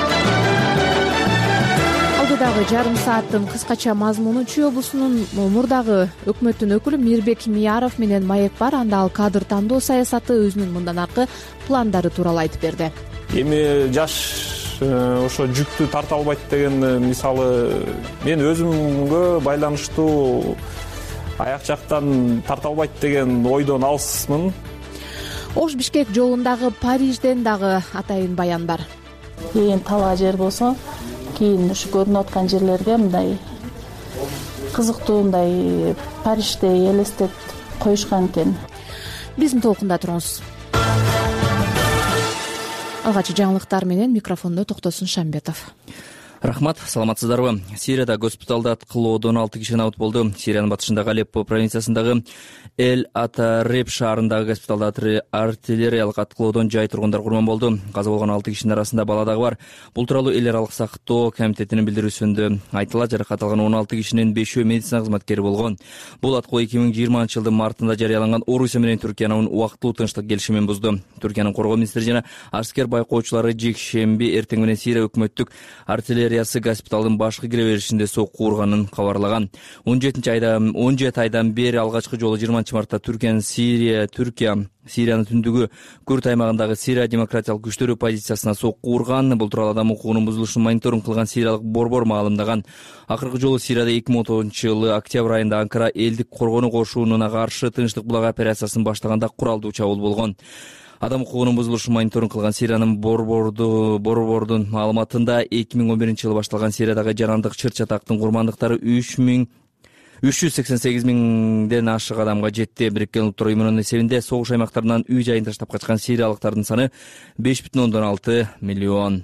Алдыдагы жарым сааттын кыскача мазмуну Чүй облусунун мурдагы өкмөттүн өкүлү Мирбек Мияров менен маек бар. Анда ал кадр тандоо саясаты, өзүнүн мындан аркы пландары тууралуу айтып берди.
Эми жаш ошо жүктү тарта албайт деген, мисалы мен өзүмгө байланыштуу аяк жактан тарта албайт деген ойдон алысмын.
Ош Бишкек жолундагы Парижден дагы атайын баян бар.
Ээн талаа жер болсо, кийин ушу көрүнүп аткан жерлерге мындай кызыктуу мындай Парижди элестетип коюшкан экен.
Биздин толкунда туруңуз. Алгачкы жаңылыктар менен микрофондо Токтосун Шамбетов.
Рахмат, саламатсыздарбы? Сирияда госпиталда аткылоодон он алты киши набыт болду. Сириянын батышындагы Алеппо провинциясындагы Эль-Атареб шаарындагы госпиталда артиллериялык аткылоодон жай тургундар курман болду. Каза болгон алты кишинин арасында бала дагы бар. Бул тууралуу эл аралык сактоо комитетинин билдирүүсүндө айтылат. Жаракат алган он алты кишинин бешөө медицина кызматкери болгон. Бул аткылоо эки миң жыйырманчы жылдын мартында жарыяланган Орусия менен Түркиянын убактылуу тынчтык келишимин бузду. Түркиянын коргоо министри жана аскер байкоочулары жекшемби эртең менен Сирия өкмөттүк артиллерия госпиталдын башкы кире беришинде сокку урганын кабарлаган. он жетинчи айда он жети айдан бери алгачкы жолу жыйырманчы мартта Түркиянын Сирия Түркия Сириянын түндүгү Күрт аймагындагы Сирия демократиялык күчтөрү позициясына сокку урган. Бул тууралуу адам укугунун бузулушун мониторинг кылган сириялык борбор маалымдаган. Акыркы жолу Сирияда эки миң он тогузунчу жылы октябрь айында Анкара элдик коргонуу кошунуна каршы тынчтык булагы операциясын баштаганда куралдуу чабуул болгон. Адам укугунун бузулушун мониторинг кылган Сириянын борборду борбордун маалыматында эки миң он биринчи жылы башталган Сириядагы жарандык чыр-чатактын курмандыктары үч миң үч жүз сексен сегиз миңден ашык адамга жетти. Бириккен Улуттар Уюмунун эсебинде согуш аймактарынан үй жайын таштап качкан сириялыктардын саны беш бүтүн ондон алты миллион.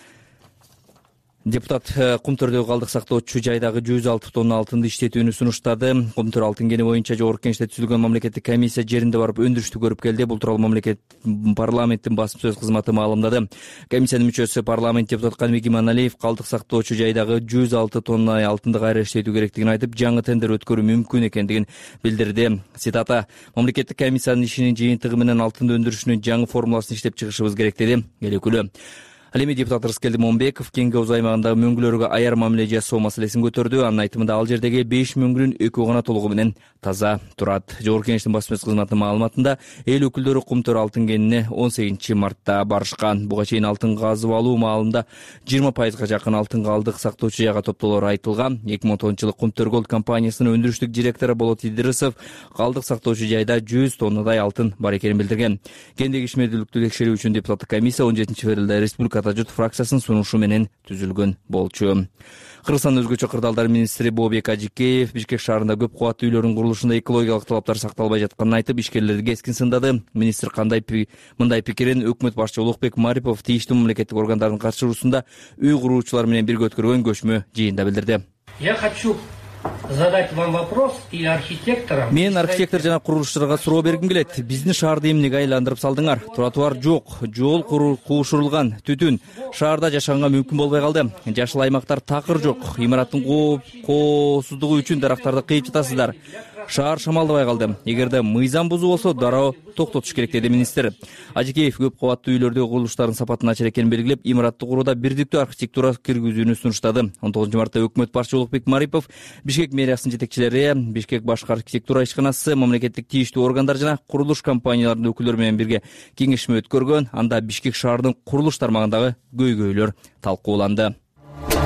Депутат Кумтөрдөгү калдык сактоочу жайдагы жүз алты тонна алтынды иштетүүнү сунуштады. Кумтөр алтын кени боюнча жогорку кеңеште түзүлгөн мамлекеттик комиссия жеринде барып өндүрүштү көрүп келди. Бул тууралуу мамлекет парламенттин басым сөз кызматы маалымдады. Комиссиянын мүчөсү парламент депутат Калмек Иманалиев калдык сактоочу жайдагы жүз алты тонна алтынды кайра иштетүү керектигин айтып, жаңы тендер өткөрүү мүмкүн экендигин билдирди. Цитата: "Мамлекеттик комиссиянын ишинин жыйынтыгы менен алтынды өндүрүшүнүн жаңы формуласын иштеп чыгышыбыз керек", деди эл өкүлү. Ал эми депутат Рыскелди Момбеков Кеңге Оз аймагындагы мөңгүлөргө аяр мамиле жасоо маселесин көтөрдү. Анын айтымында ал жердеги беш мөңгүнүн экөө гана толугу менен таза турат. Жогорку кеңештин басма сөз кызматынын маалыматында эл өкүлдөрү Кумтөр алтын кенине он сегизинчи мартта барышкан. Буга чейин алтын казып алуу маалында жыйырма пайызга жакын алтын калдык сактоочу жайга топтоолору айтылган. эки миң он тогузунчу жылы Кумтөр Голд компаниясынын өндүрүштүк директору Болот Идрисов калдык сактоочу жайда жүз тоннадай алтын бар экенин билдирген. Кендеги ишмердүүлүктү текшерүү үчүн депутаттык комиссия он жетинчи февралда республикада жут фракциясынын сунушу менен түзүлгөн болчу. Кыргызстандын өзгөчө кырдаалдар министри Бообек Ажикеев Бишкек шаарында көп кубаттуу үйлөрдүн курулушунда экологиялык талаптар сакталбай жатканын айтып, ишкерлерди кескин сындады. Министр кандай мындай пикирин өкмөт башчы Улукбек Марипов тийиштүү мамлекеттик органдардын катышуусунда үй куруучулар менен бирге өткөргөн көчмө жыйында билдирди.
Я хочу задать вам вопрос и архитекторам.
Мен архитектор жана курулушчуларга суроо бергим келет. Биздин шаарды эмнеге айландырып салдыңар? Тротуар жок, жол куушурулган, түтүн. Шаарда жашаганга мүмкүн болбой калды. Жашыл аймактар такыр жок. Имараттын коосуздугу үчүн дарактарды кыйып жатасыздар. Шаар шамалдабай калды. Эгерде мыйзам бузуу болсо, дароо токтотуш керек, деди министр. Ажикеев көп кабаттуу үйлөрдөгү курулуштардын сапатын начар экенин белгилеп, имаратты курууда бирдиктүү архитектура киргизүүнү сунуштады. он тогузунчу мартта өкмөт башчы Улукбек Марипов Бишкек мэриясынын жетекчилери, Бишкек башкы архитектура ишканасы, мамлекеттик тийиштүү органдар жана курулуш компанияларынын өкүлдөрү менен бирге кеңешме өткөргөн. Анда Бишкек шаарынын курулуш тармагындагы көйгөйлөр талкууланды.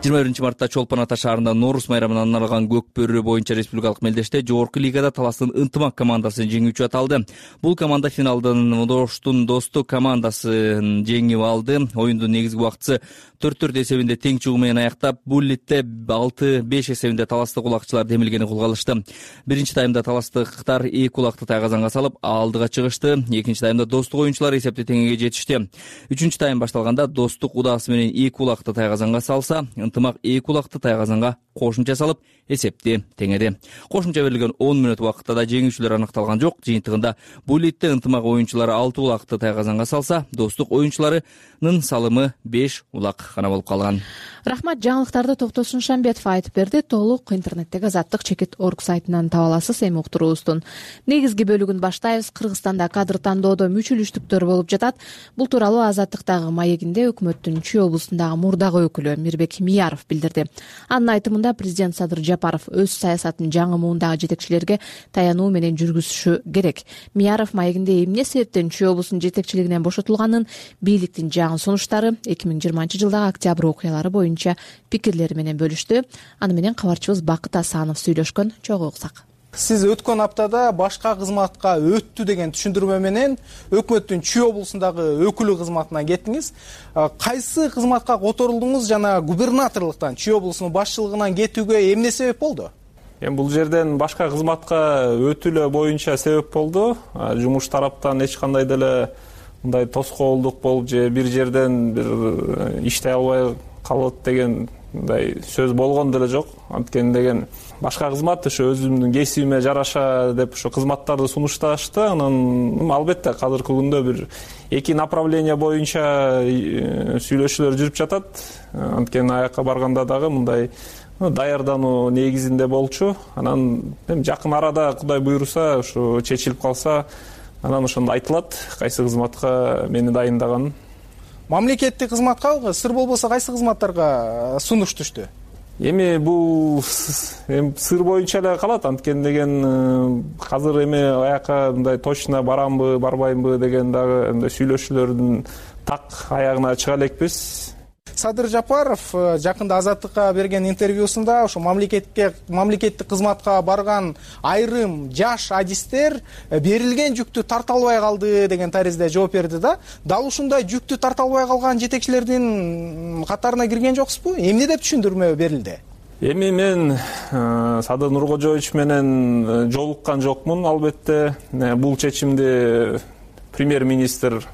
жыйырма биринчи мартта Чолпон Ата шаарында Нооруз майрамына арналган көк бөрү боюнча республикалык мелдеште жогорку лигада Таластын Ынтымак командасы жеңүүчү аталды. Бул команда финалдын Оштун Достук командасын жеңип алды. Оюндун негизги убактысы төрт төрт эсебинде тең чыгуу менен аяктап, бул литте алты беш эсебинде таластык улакчылар демилгени колго алышты. Биринчи таймда таластыктар эки улакты тайгазанга салып алдыга чыгышты. Экинчи таймда Достук оюнчулары эсепти теңеге жетишти. Үчүнчү тайм башталганда Достук удаасы менен эки улакты тайгазанга салса, Ынтымак эки улакты тайгазанга кошумча салып эсепти теңеди. Кошумча берилген он мүнөт убакытта да жеңүүчүлөр аныкталган жок. Жыйынтыгында бул литте Ынтымак оюнчулары алты улакты тайгазанга салса, Достук оюнчуларынын салымы беш улак гана болуп калган.
Рахмат, жаңылыктарды Токтосун Шамбетов айтып берди. Толук интернеттеги азаттык чекит орг сайтынан таба аласыз. Эми уктуруубуздун негизги бөлүгүн баштайбыз. Кыргызстанда кадр тандоодо мүчүлүштүктөр болуп жатат. Бул тууралуу Азаттыктагы маегинде өкмөттүн Чүй облусундагы мурдагы өкүлү Мирбек Мияров билдирди. Анын айтымында президент Садыр Жапаров өз саясатын жаңы муундагы жетекчилерге таянуу менен жүргүзүшү керек. Мияров маегинде эмне себептен Чүй облусунун жетекчилигинен бошотулганын, бийликтин жаңы сунуштары, эки миң жыйырманчы жылдагы октябрь окуялары боюнча пикирлери менен бөлүштү. Аны менен кабарчыбыз Бакыт Асанов сүйлөшкөн. Чогуу уксак.
Сиз өткөн аптада башка кызматка өттү деген түшүндүрмө менен өкмөттүн Чүй облусундагы өкүлү кызматына кеттиңиз. Кайсы кызматка которулдуңуз жана губернаторлуктан Чүй облусунун башчылыгынан кетүүгө эмне себеп болду?
Эми бул жерден башка кызматка өтүлө боюнча себеп болду. Жумуш тараптан эч кандай деле мындай тоскоолдук болуп же бир жерден бир иштей албай калат деген мындай сөз болгон деле жок. Анткени деген башка кызмат ошо өзүмдүн кесибиме жараша деп ошо кызматтарды сунушташты. Анан албетте азыркы күндө бир эки направление боюнча сүйлөшүүлөр жүрүп жатат. Анткени аякка барганда дагы мындай даярдануу негизинде болчу. Анан жакын арада Кудай буйруса ошо чечилип калса, анан ошондо айтылат кайсы кызматка мени дайындаган.
Мамлекеттик кызматка сыр болбосо кайсы кызматтарга сунуш түштү?
Эми бул эми сыр боюнча эле калат. Анткени деген азыр эми аякка мындай точно барамбы, барбаймбы деген дагы мындай сүйлөшүүлөрдүн так аягына чыга элекпиз.
Садыр Жапаров жакында Азаттыкка берген интервьюсунда ошо мамлекетке мамлекеттик кызматка барган айрым жаш адистер берилген жүктү тарта албай калды деген таризде жооп берди да. Дал ушундай жүктү тарта албай калган жетекчилердин катарына кирген жоксузбу? Эмне деп түшүндүрмө берилди?
Эми мен Садыр Нуркожоевич менен жолуккан жокмун. Албетте бул чечимди премьер-министр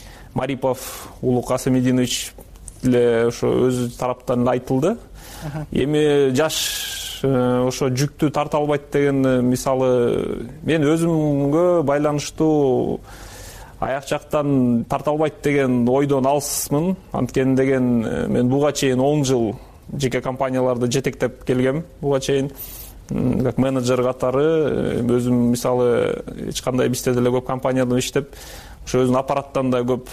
Марипов Улуу Касымидинович эле ошо өз тараптан айтылды. Эми жаш ошо жүктү тарта албайт деген мисалы мен өзүмгө байланыштуу аяк жактан тарта албайт деген ойдон алысмын. Анткени деген мен буга чейин он жыл жеке компанияларды жетектеп келгем. Буга чейин как менеджер катары өзүм мисалы эч кандай бизде деле көп компанияда иштеп, ошо өзүнүн аппараттан да көп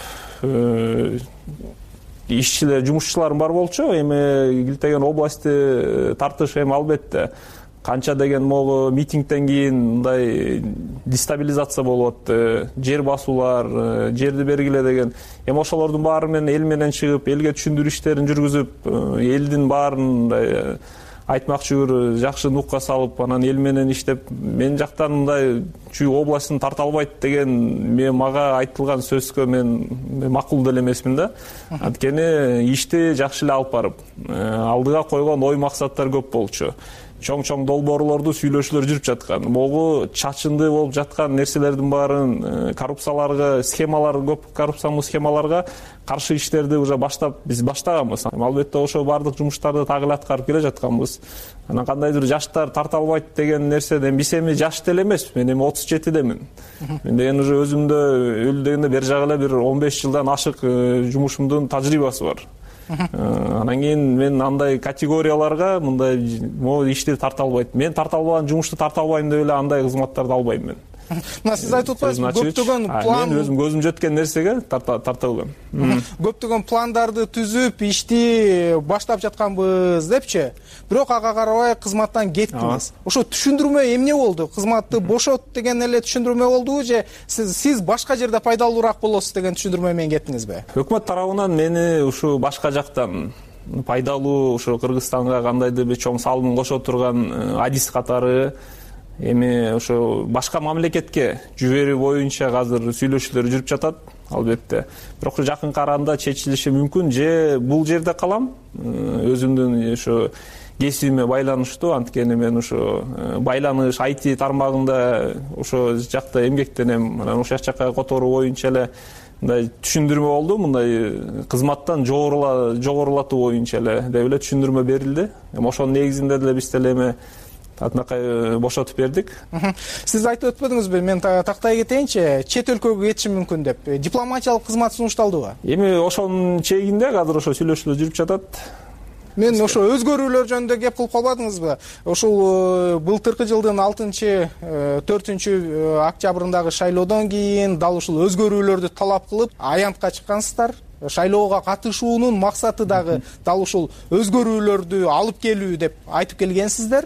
ишчилер, жумушчуларым бар болчу. Эми килтеген областы тартыш эми албетте канча деген могу митингден кийин мындай дестабилизация болуп атты, жер басуулар, жерди бергиле деген. Эми ошолордун баары менен эл менен чыгып, элге түшүндүрүү иштерин жүргүзүп, элдин баарын мындай айтмакчы бир жакшы нукка салып, анан эл менен иштеп, мен жактан мындай Чүй областын тарта албайт деген мен мага айтылган сөзгө мен макул деле эмесмин да. Анткени ишти жакшы эле алып барып, алдыга койгон ой максаттар көп болчу. Чоң-чоң долбоорлорду сүйлөшүүлөр жүрүп жаткан. Могу чачынды болуп жаткан нерселердин баарын, коррупцияларга, схемалар көп, коррупциялык схемаларга каршы иштерди уже баштап биз баштаганбыз. Албетте ошо бардык жумуштарды так эле аткарып келе жатканбыз. Анан кандайдыр жаштар тарта албайт деген нерседен биз эми жаш деле эмес, мен эми отуз жетидемин. Мен деген уже өзүмдө өлү дегенде бер жагы эле бир он беш жылдан ашык жумушумдун тажрыйбасы бар. Анан кийин мен андай категорияларга мындай могу ишти тарта албайт. Мен тарта албаган жумушту тарта албайм деп эле андай кызматтарды албайм мен.
Мына сиз айтып атпайсызбы, көптөгөн план
мен өзүм көзүм жеткен нерсеге тарта тарта алгам.
Көптөгөн пландарды түзүп, ишти баштап жатканбыз депчи. Бирок ага карабай кызматтан кеттиңиз. Ошо түшүндүрмө эмне болду? Кызматты бошот деген эле түшүндүрмө болдубу же сиз башка жерде пайдалуураак болосуз деген түшүндүрмө менен кеттиңизби?
Өкмөт тарабынан мени ушу башка жактан пайдалуу, ошо Кыргызстанга кандайдыр бир чоң салым кошо турган адис катары эми ошо башка мамлекетке жиберүү боюнча азыр сүйлөшүүлөр жүрүп жатат албетте. Бирок жакын арада чечилиши мүмкүн, же бул жерде калам, өзүмдүн ошо кесибиме байланыштуу, анткени мен ошо байланыш ай ти тармагында ошо жакта эмгектенем. Анан ошол жакка которуу боюнча эле мындай түшүндүрмө болду, мындай кызматтан жогорулатуу боюнча эле деп эле түшүндүрмө берилди. Эми ошонун негизинде деле биз деле эми атынакай бошотуп бердик.
Сиз айтып өтпөдүңүзбү, мен тактай кетейинчи, чет өлкөгө кетишим мүмкүн деп. Дипломатиялык кызмат сунушталдыбы?
Эми ошонун чегинде азыр ошо сүйлөшүүлөр жүрүп жатат.
Мен ошо өзгөрүүлөр жөнүндө кеп кылып калбадыңызбы? Ошол былтыркы жылдын алтынчы төртүнчү октябрындагы шайлоодон кийин дал ушул өзгөрүүлөрдү талап кылып аянтка чыккансыздар. Шайлоого катышуунун максаты дагы дал ушул өзгөрүүлөрдү алып келүү деп айтып келгенсиздер.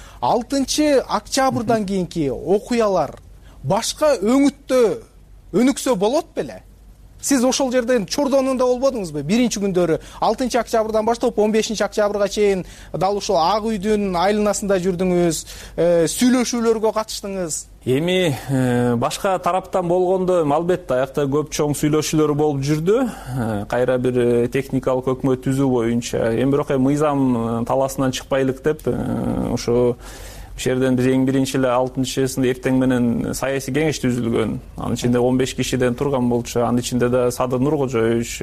алтынчы октябрдан кийинки окуялар башка өңүттө өнүксө болот беле? Сиз ошол жерден чордонунда болбодуңузбу? Биринчи күндөрү алтынчы октябрдан баштап он бешинчи октябрга чейин дал ушул Ак үйдүн айланасында жүрдүңүз, сүйлөшүүлөргө катыштыңыз.
Эми башка тараптан болгондо албетте аякта көп чоң сүйлөшүүлөр болуп жүрдү. Кайра бир техникалык өкмөт түзүү боюнча. Эми бирок мыйзам талаасынан чыкпайлык деп ошо ошол жерден биз эң биринчи эле алтынчысында эртең менен саясий кеңеш түзүлгөн. Анын ичинде он беш кишиден турган болчу. Анын ичинде да Садыр Нуркожоевич,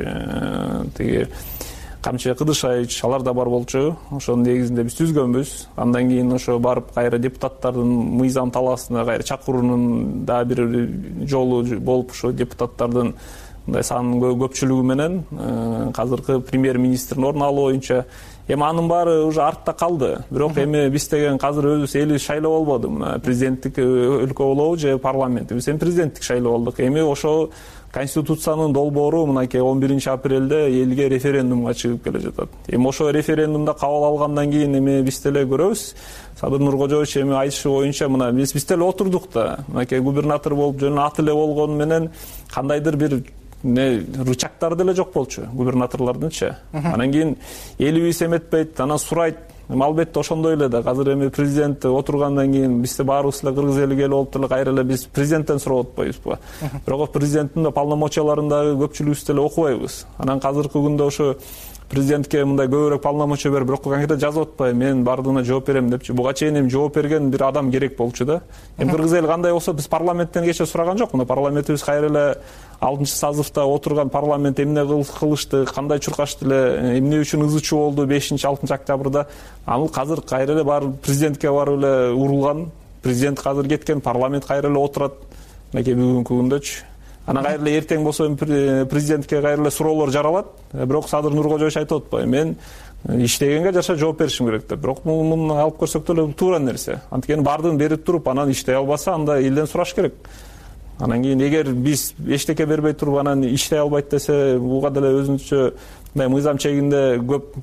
тиги Камчы Кыдышевич, алар да бар болчу. Ошонун негизинде биз түзгөнбүз. Андан кийин ошо барып кайра депутаттардын мыйзам талаасына кайра чакыруунун да бир жолу болуп, ошо депутаттардын мындай санынын көпчүлүгү менен азыркы премьер-министрдин ордун алуу боюнча. Эми анын баары уже артта калды. Бирок эми биз деген азыр өзүбүз эли шайлоо болбоду. Мына президенттик өлкө болобу же парламент. Биз эми президенттик шайлоо болдук. Эми ошо Конституциянын долбоору мынакей он биринчи апрелде элге референдумга чыгып келе жатат. Эми ошо референдумда кабыл алгандан кийин эми биз деле көрөбүз. Садыр Нуркожоевич эми айтышы боюнча мына биз биз деле отурдук да. Мынакей губернатор болуп жөн аты эле болгону менен кандайдыр бир не рычагтары деле жок болчу губернаторлордунчу. Анан кийин элибиз эметпейт, анан сурайт. Албетте ошондой эле да азыр эми президент отургандан кийин бизде баарыбыз эле кыргыз элиге эле болуп эле кайра эле биз президенттен сурап атпайбызбы? Бирок президенттин да полномочияларындагы көпчүлүгүбүз деле окубайбыз. Анан азыркы күндө ошо президентке мындай көбүрөөк полномочия берип, бирок конкрет жазып атпай, мен бардыгына жооп берем депчи. Буга чейин эми жооп берген бир адам керек болчу да. Эми кыргыз эли кандай болсо биз парламенттен кече сураган жок. Мына парламентибиз кайра эле алтынчы созывда отурган парламент эмне кылышты, кандай чуркашты эле, эмне үчүн ызы чуу болду бешинчи алтынчы октябрда. Ал азыр кайра эле барып президентке барып эле урулган. Президент азыр кеткен, парламент кайра эле отурат. Мынакей бүгүнкү күндөчү. Анан кайра эле эртең болсо президентке кайра эле суроолор жаралат. Бирок Садыр Нуркожоевич айтып атпайбы, мен иштегенге жаша жооп беришим керек деп. Бирок муну алып көрсөк деле туура нерсе. Анткени бардыгын берип туруп, анан иштей албаса, анда элден сураш керек. Анан кийин эгер биз эчтеке бербей туруп анан иштей албайт десе, буга деле өзүнчө мындай мыйзам чегинде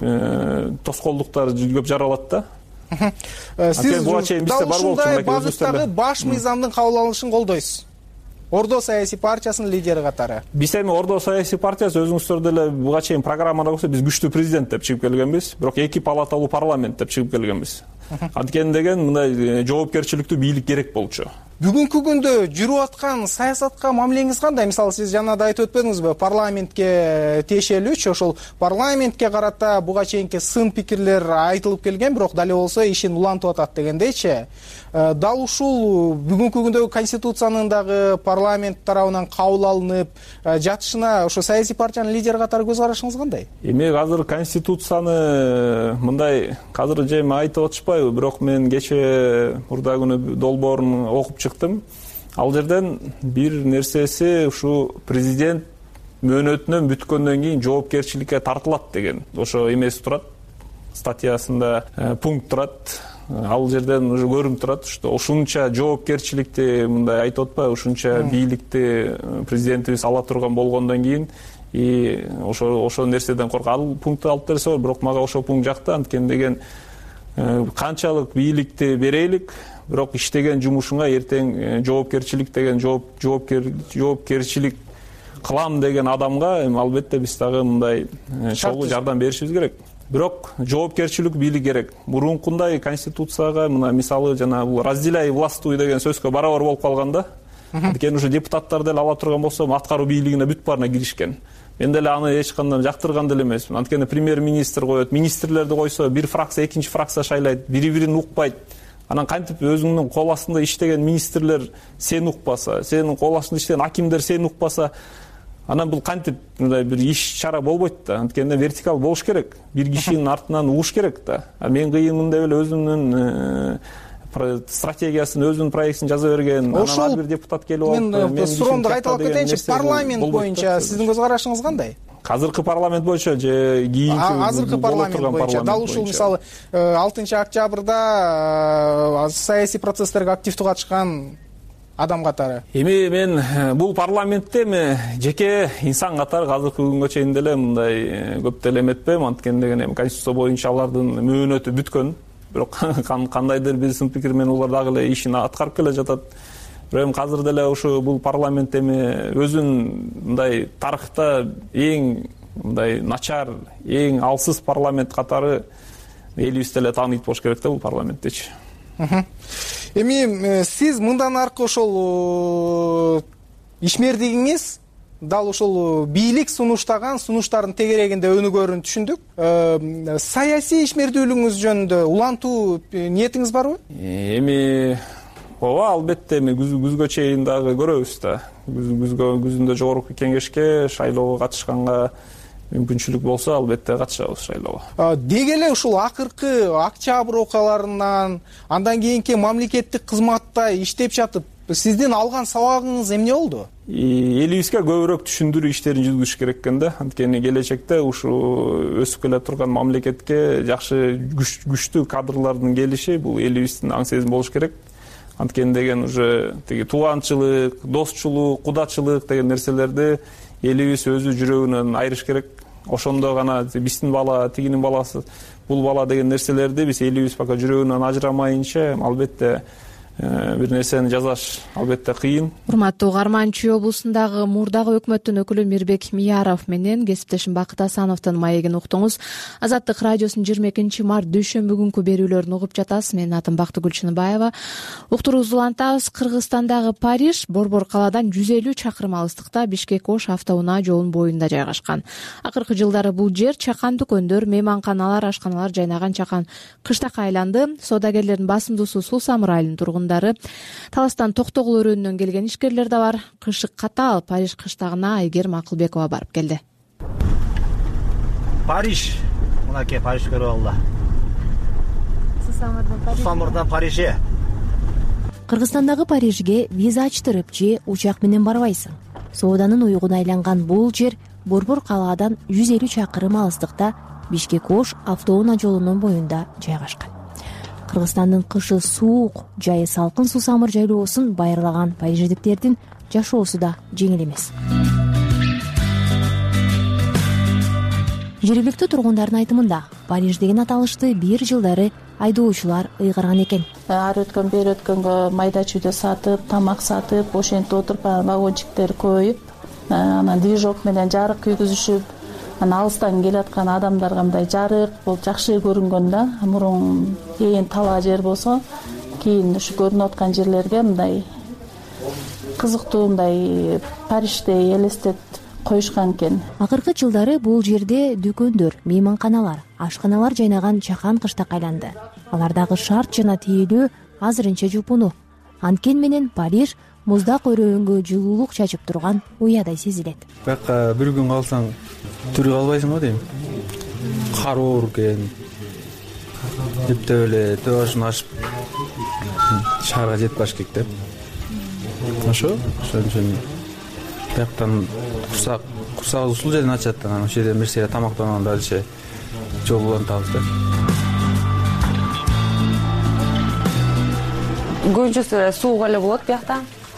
көп тоскоолдуктар көп жаралат да.
Сиз дал ушундай багыттагы баш мыйзамдын кабыл алынышын колдойсуз. Ордо саясий партиясынын лидери катары.
Биз эми Ордо саясий партиясы өзүңүздөр деле буга чейин программада көрсө биз күчтүү президент деп чыгып келгенбиз, бирок эки палаталуу парламент деп чыгып келгенбиз. Анткени деген мындай жоопкерчиликтүү бийлик керек болчу.
Бүгүнкү күндө жүрүп аткан саясатка мамилеңиз кандай? Мисалы, сиз жана да айтып өтпөдүңүзбү, парламентке тиешелүүчү, ошол парламентке карата буга чейинки сын пикирлер айтылып келген, бирок дале болсо ишин улантып атат дегендейчи. Дал ушул бүгүнкү күндөгү конституциянын дагы парламент тарабынан кабыл алынып жатышына ошо саясий партиянын лидери катары көз карашыңыз кандай?
Эми азыр конституцияны мындай азыр же айтып атышпайбы, бирок мен кечээ мурда күнү долбоорун окуп чыктым. Ал жерден бир нерсеси ушу президент мөөнөтүнөн бүткөндөн кийин жоопкерчиликке тартылат деген ошо эмеси турат, статьясында пункт турат. Ал жерден уже көрүнүп турат, что ушунча жоопкерчиликти мындай айтып атпайбы, ушунча бийликти президентибиз ала турган болгондон кийин и ошо ошол нерседен коркуп, ал пунктты алып берсе болот, бирок мага ошол пункт жакты. Анткени деген канчалык бийликти берейлик, бирок иштеген жумушуңа эртең жоопкерчилик деген жооп жоопкерчилик кылам деген адамга эми албетте биз дагы мындай чогуу жардам беришибиз керек. бирок жоопкерчилик бийлик керек. Мурункундай конституцияга мына мисалы жана бул разделяй властвуй деген сөзгө барабар болуп калган да. Анткени уже депутаттар деле ала турган болсо, аткаруу бийлигине бүт баарына киришкен. Мен деле аны эч кандай жактырган деле эмесмин. Анткени премьер-министр коет, министрлерди койсо, бир фракция экинчи фракция шайлайт, бири-бирин укпайт. Анан кантип өзүңдүн кол астында иштеген министрлер сени укпаса, сенин кол астында иштеген акимдер сени укпаса, анан бул кантип мындай бир иш чара болбойт да. Анткени вертикал болуш керек. Бир кишинин артынан угуш керек да. Мен кыйынмын деп эле өзүмдүн стратегиясын, өзүнүн проектин жаза берген, анан ар бир депутат келип алып,
мен суроомду кайталап кетейинчи. Парламент боюнча сиздин көз карашыңыз кандай?
Азыркы парламент боюнча же кийинки
азыркы парламент боюнча дал ушул мисалы алтынчы октябрда саясий процесстерге активдүү катышкан адам катары.
Эми мен бул парламентте эми жеке инсан катары азыркы күнгө чейин деле мындай көп деле эметпейм. Анткени деген конституция боюнча алардын мөөнөтү бүткөн. Бирок кандайдыр бир сын пикир менен улар дагы эле ишин аткарып келе жатат. Бирок эми азыр деле ушу бул парламент эми өзүн мындай тарыхта эң мындай начар, эң алсыз парламент катары элибиз деле тааныйт болуш керек да бул парламенттечи.
Эми сиз мындан аркы ошол ишмердигиңиз дал ушул бийлик сунуштаган сунуштардын тегерегинде өнүгөрүн түшүндүк. Саясий ишмердүүлүгүңүз жөнүндө улантуу ниетиңиз барбы?
Эми ооба, албетте эми күзгө чейин дагы көрөбүз да. Күзгө күзүндө жогорку кеңешке шайлоого катышканга мүмкүнчүлүк болсо, албетте катышабыз шайлоого.
Деги эле ушул акыркы октябрь окуяларынан, андан кийинки мамлекеттик кызматта иштеп жатып, сиздин алган сабагыңыз эмне болду?
Элибизге көбүрөөк түшүндүрүү иштерин жүргүзүш керек экен да. Анткени келечекте ушул өсүп келе турган мамлекетке жакшы күчтүү кадрлардын келиши бул элибиздин аң сезим болуш керек. Анткени деген уже тиги тууганчылык, достчулук, кудачылык деген нерселерди элибиз өзү жүрөгүнөн айырыш керек. Ошондо гана биздин бала, тигинин баласы, бул бала деген нерселерди биз элибиз пока жүрөгүнөн ажырамайынча, албетте бир нерсени жасаш албетте кыйын.
Урматтуу угарман, Чүй облусундагы Мурдагы өкмөттүн өкүлү Мирбек Мияров менен кесиптешим Бакыт Асановдун маегин уктуңуз. Азаттык радиосунун жыйырма экинчи март дүйшөмбү күнкү берүүлөрүн угуп жатасыз. Менин атым Бактыгүл Чыныбаева. Уктуруубузду улантабыз. Кыргызстандагы Париж Борбор калаадан жүз элүү чакырым алыстыкта Бишкек-Ош автоунаа жолунун боюнда жайгашкан. Акыркы жылдары бул жер чакан дүкөндөр, мейманканалар, ашканалар жайнаган чакан кыштакка айланды. Соодагерлердин басымдуусу Суу-Самыр айылынын тургундары, Таластан Токтогул өрөөнүнөн келген ишкерлер да бар. Кышы катаал. Париж кыштагына Айгерим Акылбекова барып келди.
Париж. Мынакей Париж көрүп алды. Суу-Самырдан Парижге.
Кыргызстандагы Парижге виза ачтырып же учак менен барбайсың. Сооданын уюгуна айланган бул жер Борбор калаадан жүз элүү чакырым алыстыкта Бишкек-Ош автоунаа жолунун боюнда жайгашкан. Кыргызстандын кышы суук, жайы салкын Суу-Самыр жайлоосун байырлаган париждиктердин жашоосу да жеңил эмес. Жергиликтүү тургундардын айтымында Париж деген аталышты бир жылдары айдоочулар ыйгарган экен.
Ар өткөн бери өткөнгө майда чүйдө сатып, тамак сатып, ошентип отуруп вагончиктер көбөйүп, анан движок менен жарык күйгүзүшүп, алыстан келаткан адамдарга мындай жарык болуп жакшы көрүнгөн да. Мурун кийин талаа жер болсо, кийин ушу көрүнүп аткан жерлерге мындай кызыктуу мындай Парижди элестетип коюшкан экен.
Акыркы жылдары бул жерде дүкөндөр, мейманканалар, ашканалар жайнаган чакан кыштакка айланды. Алардагы шарт жана тийилүү азырынча жупуну. Анткени менен Париж муздак өрөөнгө жылуулук чачып турган уядай сезилет.
Бакка бир күн калсаң түрү калбайсың го дейм. Кар оор экен. Эптеп эле төө башын ашып шаарга жетип баш керек деп. Ошо, ошон үчүн бияктан курсак, курсак ушул жерден ачат, анан ошол жерден нерсе тамактанган дальше жол улантабыз да.
Көбүнчөсү суук эле болот биякта.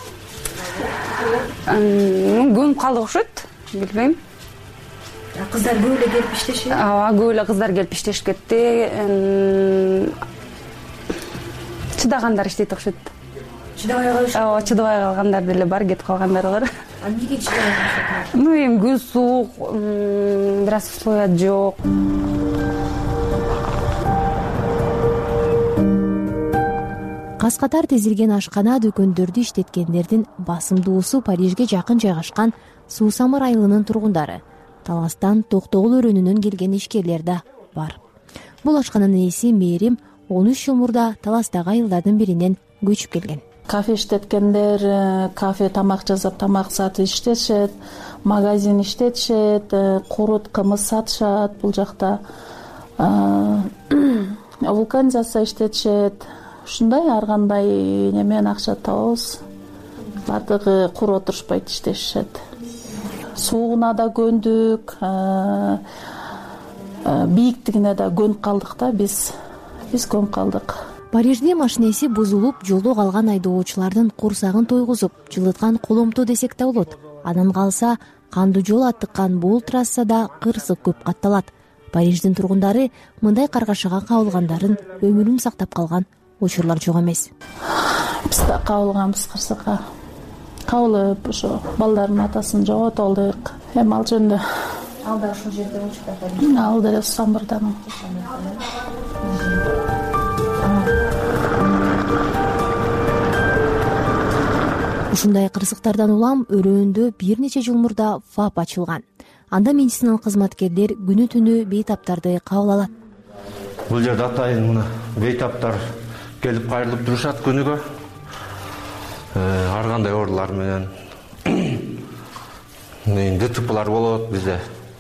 Көмүп калдык окшойт, билбейм.
Кыздар көп эле келип иштешет.
Ооба, көп эле кыздар келип иштешип кетти. Чыдагандар иштейт окшойт.
Чыдабай калышат.
Ооба, чыдабай калгандар деле бар, кетип калгандар бар.
Эмнеге чыдабай калышат?
Ну, эми күз суук, бир аз условия жок.
кас катар тизилген ашкана дүкөндөрдү иштеткендердин басымдуусу Парижге жакын жайгашкан Суусамыр айылынын тургундары. Таластан Токтогул өрөөнүнөн келген ишкерлер да бар. Бул ашкананын ээси Мээрим он үч жыл мурда Таластагы айылдардын биринен көчүп келген.
Кафе иштеткендер кафе тамак жасап тамак сатып иштешет, магазин иштетишет, курут кымыз сатышат бул жакта. Вулканизация иштетишет. Ушундай ар кандай немен акча табабыз. Бардыгы кур отурушпайт, иштешет. Сууна да көндүк, бийиктигине да көнүп калдык да биз. Биз көнүп калдык.
Парижде машинеси бузулуп, жолдо калган айдоочулардын курсагын тойгузуп, жылыткан коломто десек да болот. Андан калса, кандуу жол аттыккан бул трассада кырсык көп катталат. Париждин тургундары мындай каргашага кабылгандарын өмүрүн сактап калган учурлар жок эмес.
Биз да кабылганбыз кырсыкка. Кабылып, ошо балдардын атасын жоготуп алдык. Эми ал жөнүндө
ал да ушул жерде болчу.
Ал деле Самырдан.
Ушундай кырсыктардан улам өрөөндө бир нече жыл мурда ФАП ачылган. Анда медициналык кызматкерлер күнү түнү бейтаптарды кабыл алат.
Бул жерде атайын мына бейтаптар келип кайрылып турушат күнүгө. Ар кандай оорулар менен ДТПлар болот бизде.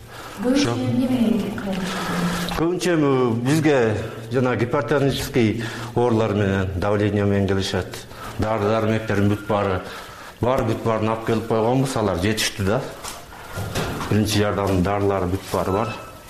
Көбүнчө бизге жана гипертонический оорулар менен, давление менен келишет. Дары-дармектерин бүт баары, бар бүт баарын алып келип койгонбуз, алар жетиштүү да. Биринчи жардам дарылары бүт баары бар.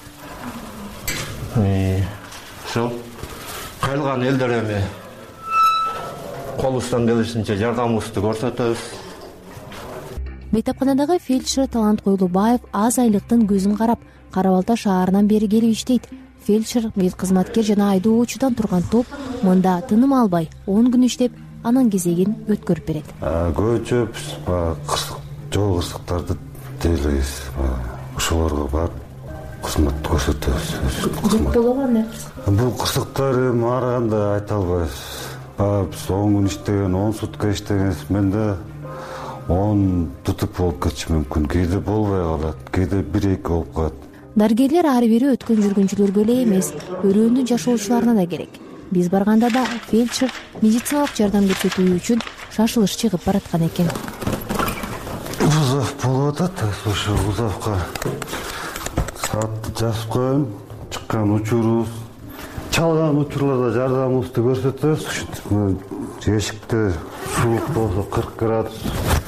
Ошол кайрылган элдер эми колубуздан келишинче жардамыбызды көрсөтөбүз.
Бейтапканадагы фельдшер Талант Койлубаев аз айлыктын көзүн карап, Кара-Балта шаарынан бери келип иштейт. Фельдшер, медкызматкер жана айдоочудан турган топ мында тыным албай он күн иштеп, анын кезегин өткөрүп берет.
Көчөп, кырсык, жол кырсыктарды тейлейбиз. Ошолорго барып кызмат көрсөтөбүз. Бул кырсыктар эми ар кандай айта албайбыз. Биз он күн иштеген, он сутка иштегенбиз. Менде он тутуп болуп кетиши мүмкүн. Кээде болбой калат, кээде бир-эки болуп калат.
Дарыгерлер ары бери өткөн жүргүнчүлөргө эле эмес, өрөөндүн жашоочуларына да керек. Биз барганда да фельдшер медициналык жардам көрсөтүү үчүн шашылыш чыгып бараткан экен.
Узав болуп атат, ошо узавка саатты жазып коем, чыккан учурубуз, чалган учурларда жардамыбызды көрсөтөбүз. Ушинтип эшикте суук болсо кырк градус,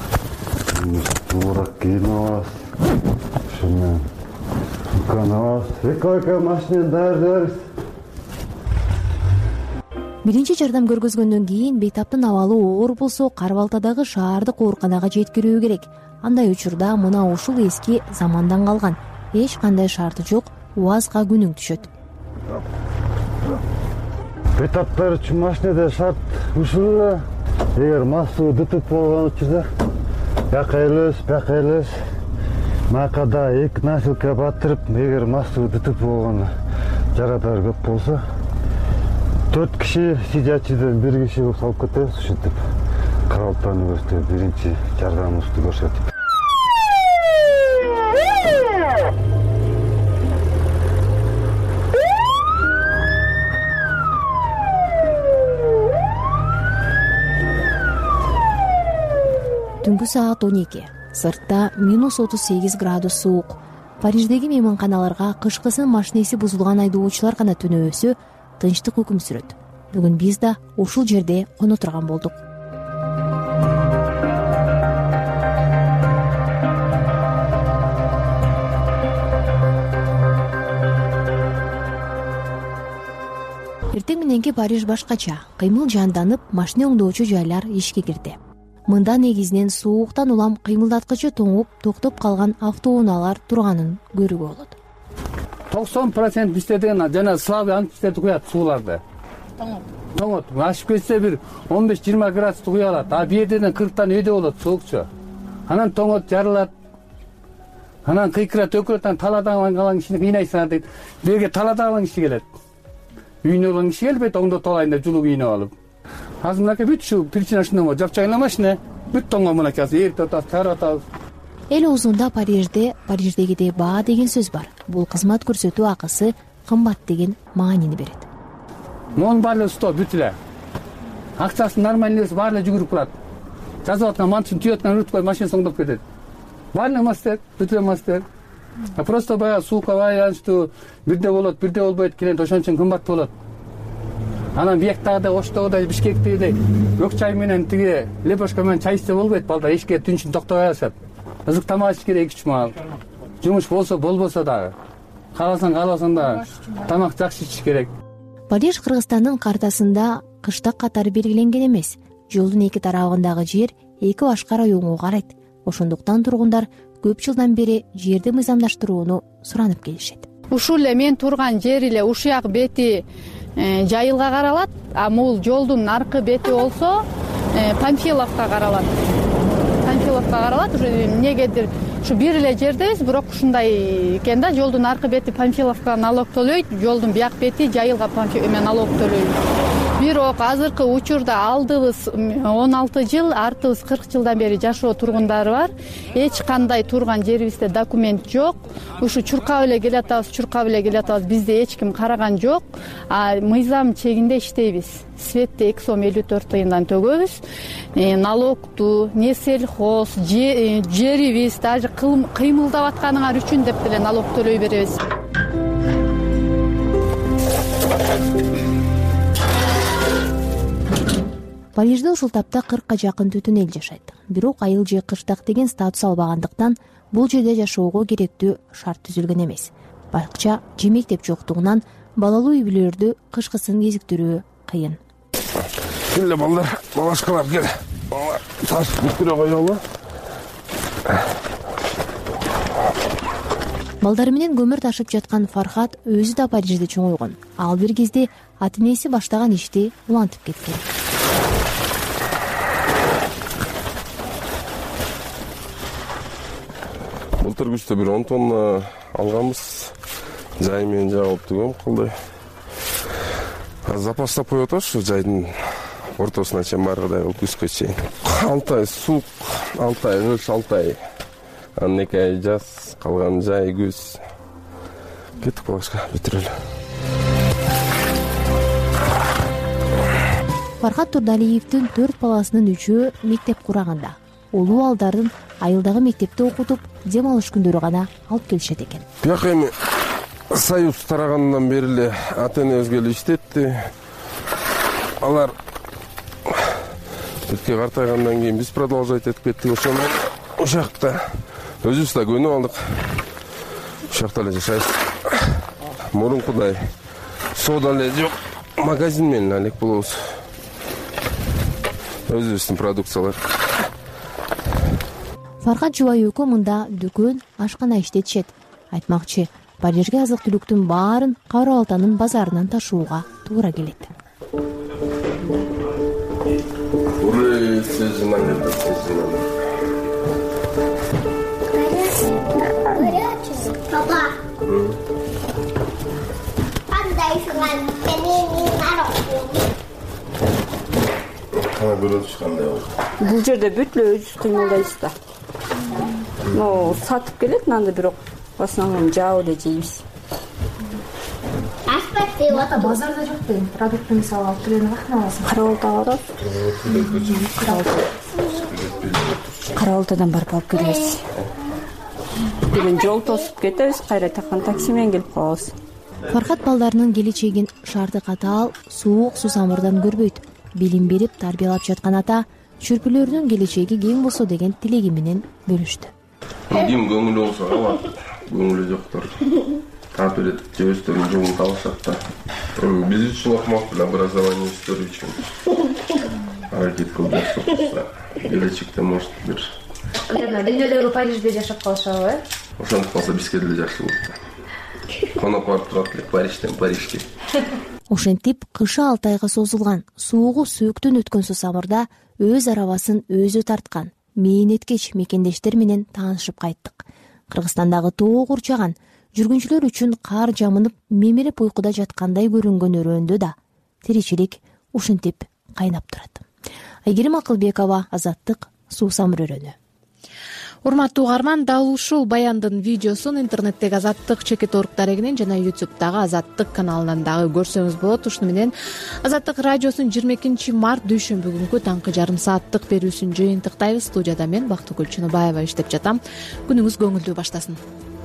тууrak кийинип алабыз. Ошо менен экология машинени даярдайбыз.
Биринчи жардам көргөзгөндөн кийин бейтаптын абалы оор болсо Кара-Балтадагы шаардык ооруканага жеткирүү керек. Андай учурда мына ушул эски замандан калган, эч кандай шарты жок УАЗга күнүң түшөт.
Бейтаптар үчүн машинеде шарт ушул эле. Эгер массовый ДТП болгон учурда бияка элес, бияка элес. Макада эки насилка батырып, эгер массовый ДТП болгон жарадар көп болсо, төрт киши сидячыдан бир киши салып кетебиз. Ушинтип Кара-Балта университети биринчи жардамыбызды көрсөтүп.
Түнкү саат он эки. Сыртта минус отуз сегиз градус суук. Париждеги мейманканаларга кышкысын машинеси бузулган айдоочулар гана түнөбөсө, тынчтык өкүм сүрөт. Бүгүн биз да ушул жерде коно турган болдук. Эртең мененки Париж башкача. Кыймыл жанданып, машина оңдоочу жайлар ишке кирди. Мында негизинен сууктан улам кыймылдаткычы тоңуп, токтоп калган автоунаалар турганын көрүүгө болот.
токсон процент иштеткен жана слабый антиштетип куят сууларды. Тоңот. Ашып кетсе бир он беш жыйырма градусту куя алат. А бу жерден кырктан өйдө болот соокчу. Анан тоңот жарылат. Анан кыйкыра төкөрөт, анан таладаган калган кишини кыйнайсың дейт. Бу жерге таладаган киши келет. Үйүнө алган киши келбейт, оңдотуп алайын деп жулуп үйүнө алып. азыр мынакей бүт ушул причина ушундай болот. Жапчагына машина бүт тоңго мынакей азыр эртип атабыз, чыгарып атабыз.
Эл оозунда Парижде Париждегидей баа деген сөз бар. Бул кызмат көрсөтүү акысы кымбат деген маанини берет.
Монун баары сто бүт эле. Акчасы нормальный эле баары жүгүрүп турат. Жазып аткан мантсын түйөт менен урутуп коюп машина соңдоп кетет. Баары мастер, бүт эле мастер. А просто баягы суука байланыштуу бирде болот, бирде болбойт, келет ошон үчүн кымбат болот. Анан бияктагыдай Оштогудай, Бишкектегидей өк чай менен тиги лепешка менен чай ичсе болбойт. Балдар эшикке түн үчүн токтобой алышат. Ызык тамак ич керек үч маал. Жумуш болсо болбосо дагы. Кааласаң каалабасаң да тамак жакшы ичиш керек.
Париж Кыргызстандын картасында кыштак катары белгиленген эмес. Жолдун эки тарабындагы жер эки башка районго карайт. Ошондуктан тургундар көп жылдан бери жерди мыйзамдаштырууну суранып келишет.
Ушул эле мен турган жер эле ушуяк бети Жайылга каралат, а бул жолдун аркы бети болсо Панфиловго каралат. Панфиловго каралат. Уже эмнегедир ушу бир эле жердебиз, бирок ушундай экен да, жолдун аркы бети Панфиловго налог төлөйт, жолдун бияк бети Жайылга эме налог төлөйт. Бирок азыркы учурда алдыбыз он алты жыл, артыбыз кырк жылдан бери жашоо тургундары бар. Эч кандай турган жерибизде документ жок. Ушу чуркап эле келатабыз, чуркап эле келатабыз. Бизде эч ким караган жок. А мыйзам чегинде иштейбиз. Светти эки сом элүү төрт тыйындан төгөбүз. Налогту, не сельхоз, жерибиз даже кыймылдап атканыңар үчүн деп деле налог төлөй беребиз.
Парижде ушул тапта кыркка жакын түтүн эл жашайт. Бирок айыл же кыштак деген статус албагандыктан бул жерде жашоого керектүү шарт түзүлгөн эмес. Башкача же мектеп жоктугунан балалуу үй бүлөлөрдү кышкысын кезиктирүү кыйын.
Келе балдар, балашкалар кел. Таш бүткүрө коелу.
Балдары менен көмүр ташып жаткан Фархат өзү да Парижде чоңойгон. Ал бир кезде ата-энеси баштаган ишти улантып кеткен.
Былтыр күчтө бир он тонна алганбыз. Жай менен жагып түгөм кылды. Запастап коюп атабыз ушу жайдын ортосуна чейин баргыдай кылып күзгө чейин. алты ай сук, алты ай кыш, алты ай. Анан эки ай жаз, калган жай күз. Кеттик балашка, бүтүрөлү.
Фархат Турдалиевдин төрт баласынын үчөө мектеп кураганда. Улуу балдарын айылдагы мектепте окутуп, дем алыш күндөрү гана алып келишет экен.
Бияк эми союз тарагандан бери эле ата-эне өзгөлө иштетти. Алар битке картайгандан кийин биз продолжать этип кеттик. Ошондо ушакта өзүбүз да көнүп алдык. Ушакта эле жашайбыз. Мурункудай соода эле жок, магазин менен алек болобуз. Өзүбүздүн продукциялар.
Фархат жубай экөө мында дүкөн, ашкана иштетишет. Айтмакчы, Парижге азык-түлүктүн баарын Кара Балтанын базарынан ташууга туура келет.
Папа. Кандай шуган менин
Кана көрөсүз кандай болду?
Бул жерде бүт эле өзүбүз кыймылдайбыз да. Но сатып келет нанды, бирок в основном жаап эле жейбиз.
Ашпайт деп атат.
Базарда жок дейм. Продукты мисалы алып келгенди каяктан аласың?
Кара Балтага барып. Кара Балтадан барып алып келебиз. Бирин жол тосуп кетебиз, кайра такан такси менен келип калабыз.
Фархат балдарынын келечегин шарты катаал, суук сусамырдан көрбөйт. Билим берип тарбиялап жаткан ата чүрпүлөрүнүн келечеги кең болсо деген тилеги менен бөлүштү.
Ким көңүлү болсо алат, көңүлү жоктор таап берет, же өздөрүнүн жолун табышат да. Биз үчүн окумак деле образование өздөрү үчүн. Аракет кылып жатса, келечекте может бир.
Дүйнөлөгү Парижде жашап калышабы, э?
Ошондук болсо бизге деле жакшы болот. Конок барып турат элек Парижден Парижге.
Ошентип кышы алты айга созулган, суугу сөөктөн өткөн сусамырда өз арабасын өзү тарткан мээнеткеч мекендештер менен таанышып кайттык. Кыргызстандагы тоо курчаган, жүргүнчүлөр үчүн кар жамынып мемирип уйкуда жаткандай көрүнгөн өрөөндө да тиричилик ушинтип кайнап турат. Айгерим Акылбекова, Азаттык, суу самырөрөнү.
Урматтуу угарман, дал ушул баяндын видеосун интернеттеги Азаттык чекит орг дарегинен жана ютубтагы Азаттык каналынан дагы көрсөңүз болот. Ушуну менен Азаттык радиосунун жыйырма экинчи март дүйшөмбү күнкү таңкы жарым сааттык берүүсүн жыйынтыктайбыз. Студияда мен Бактыгүл Чыныбаева иштеп жатам. Күнүңүз көңүлдүү баштасын.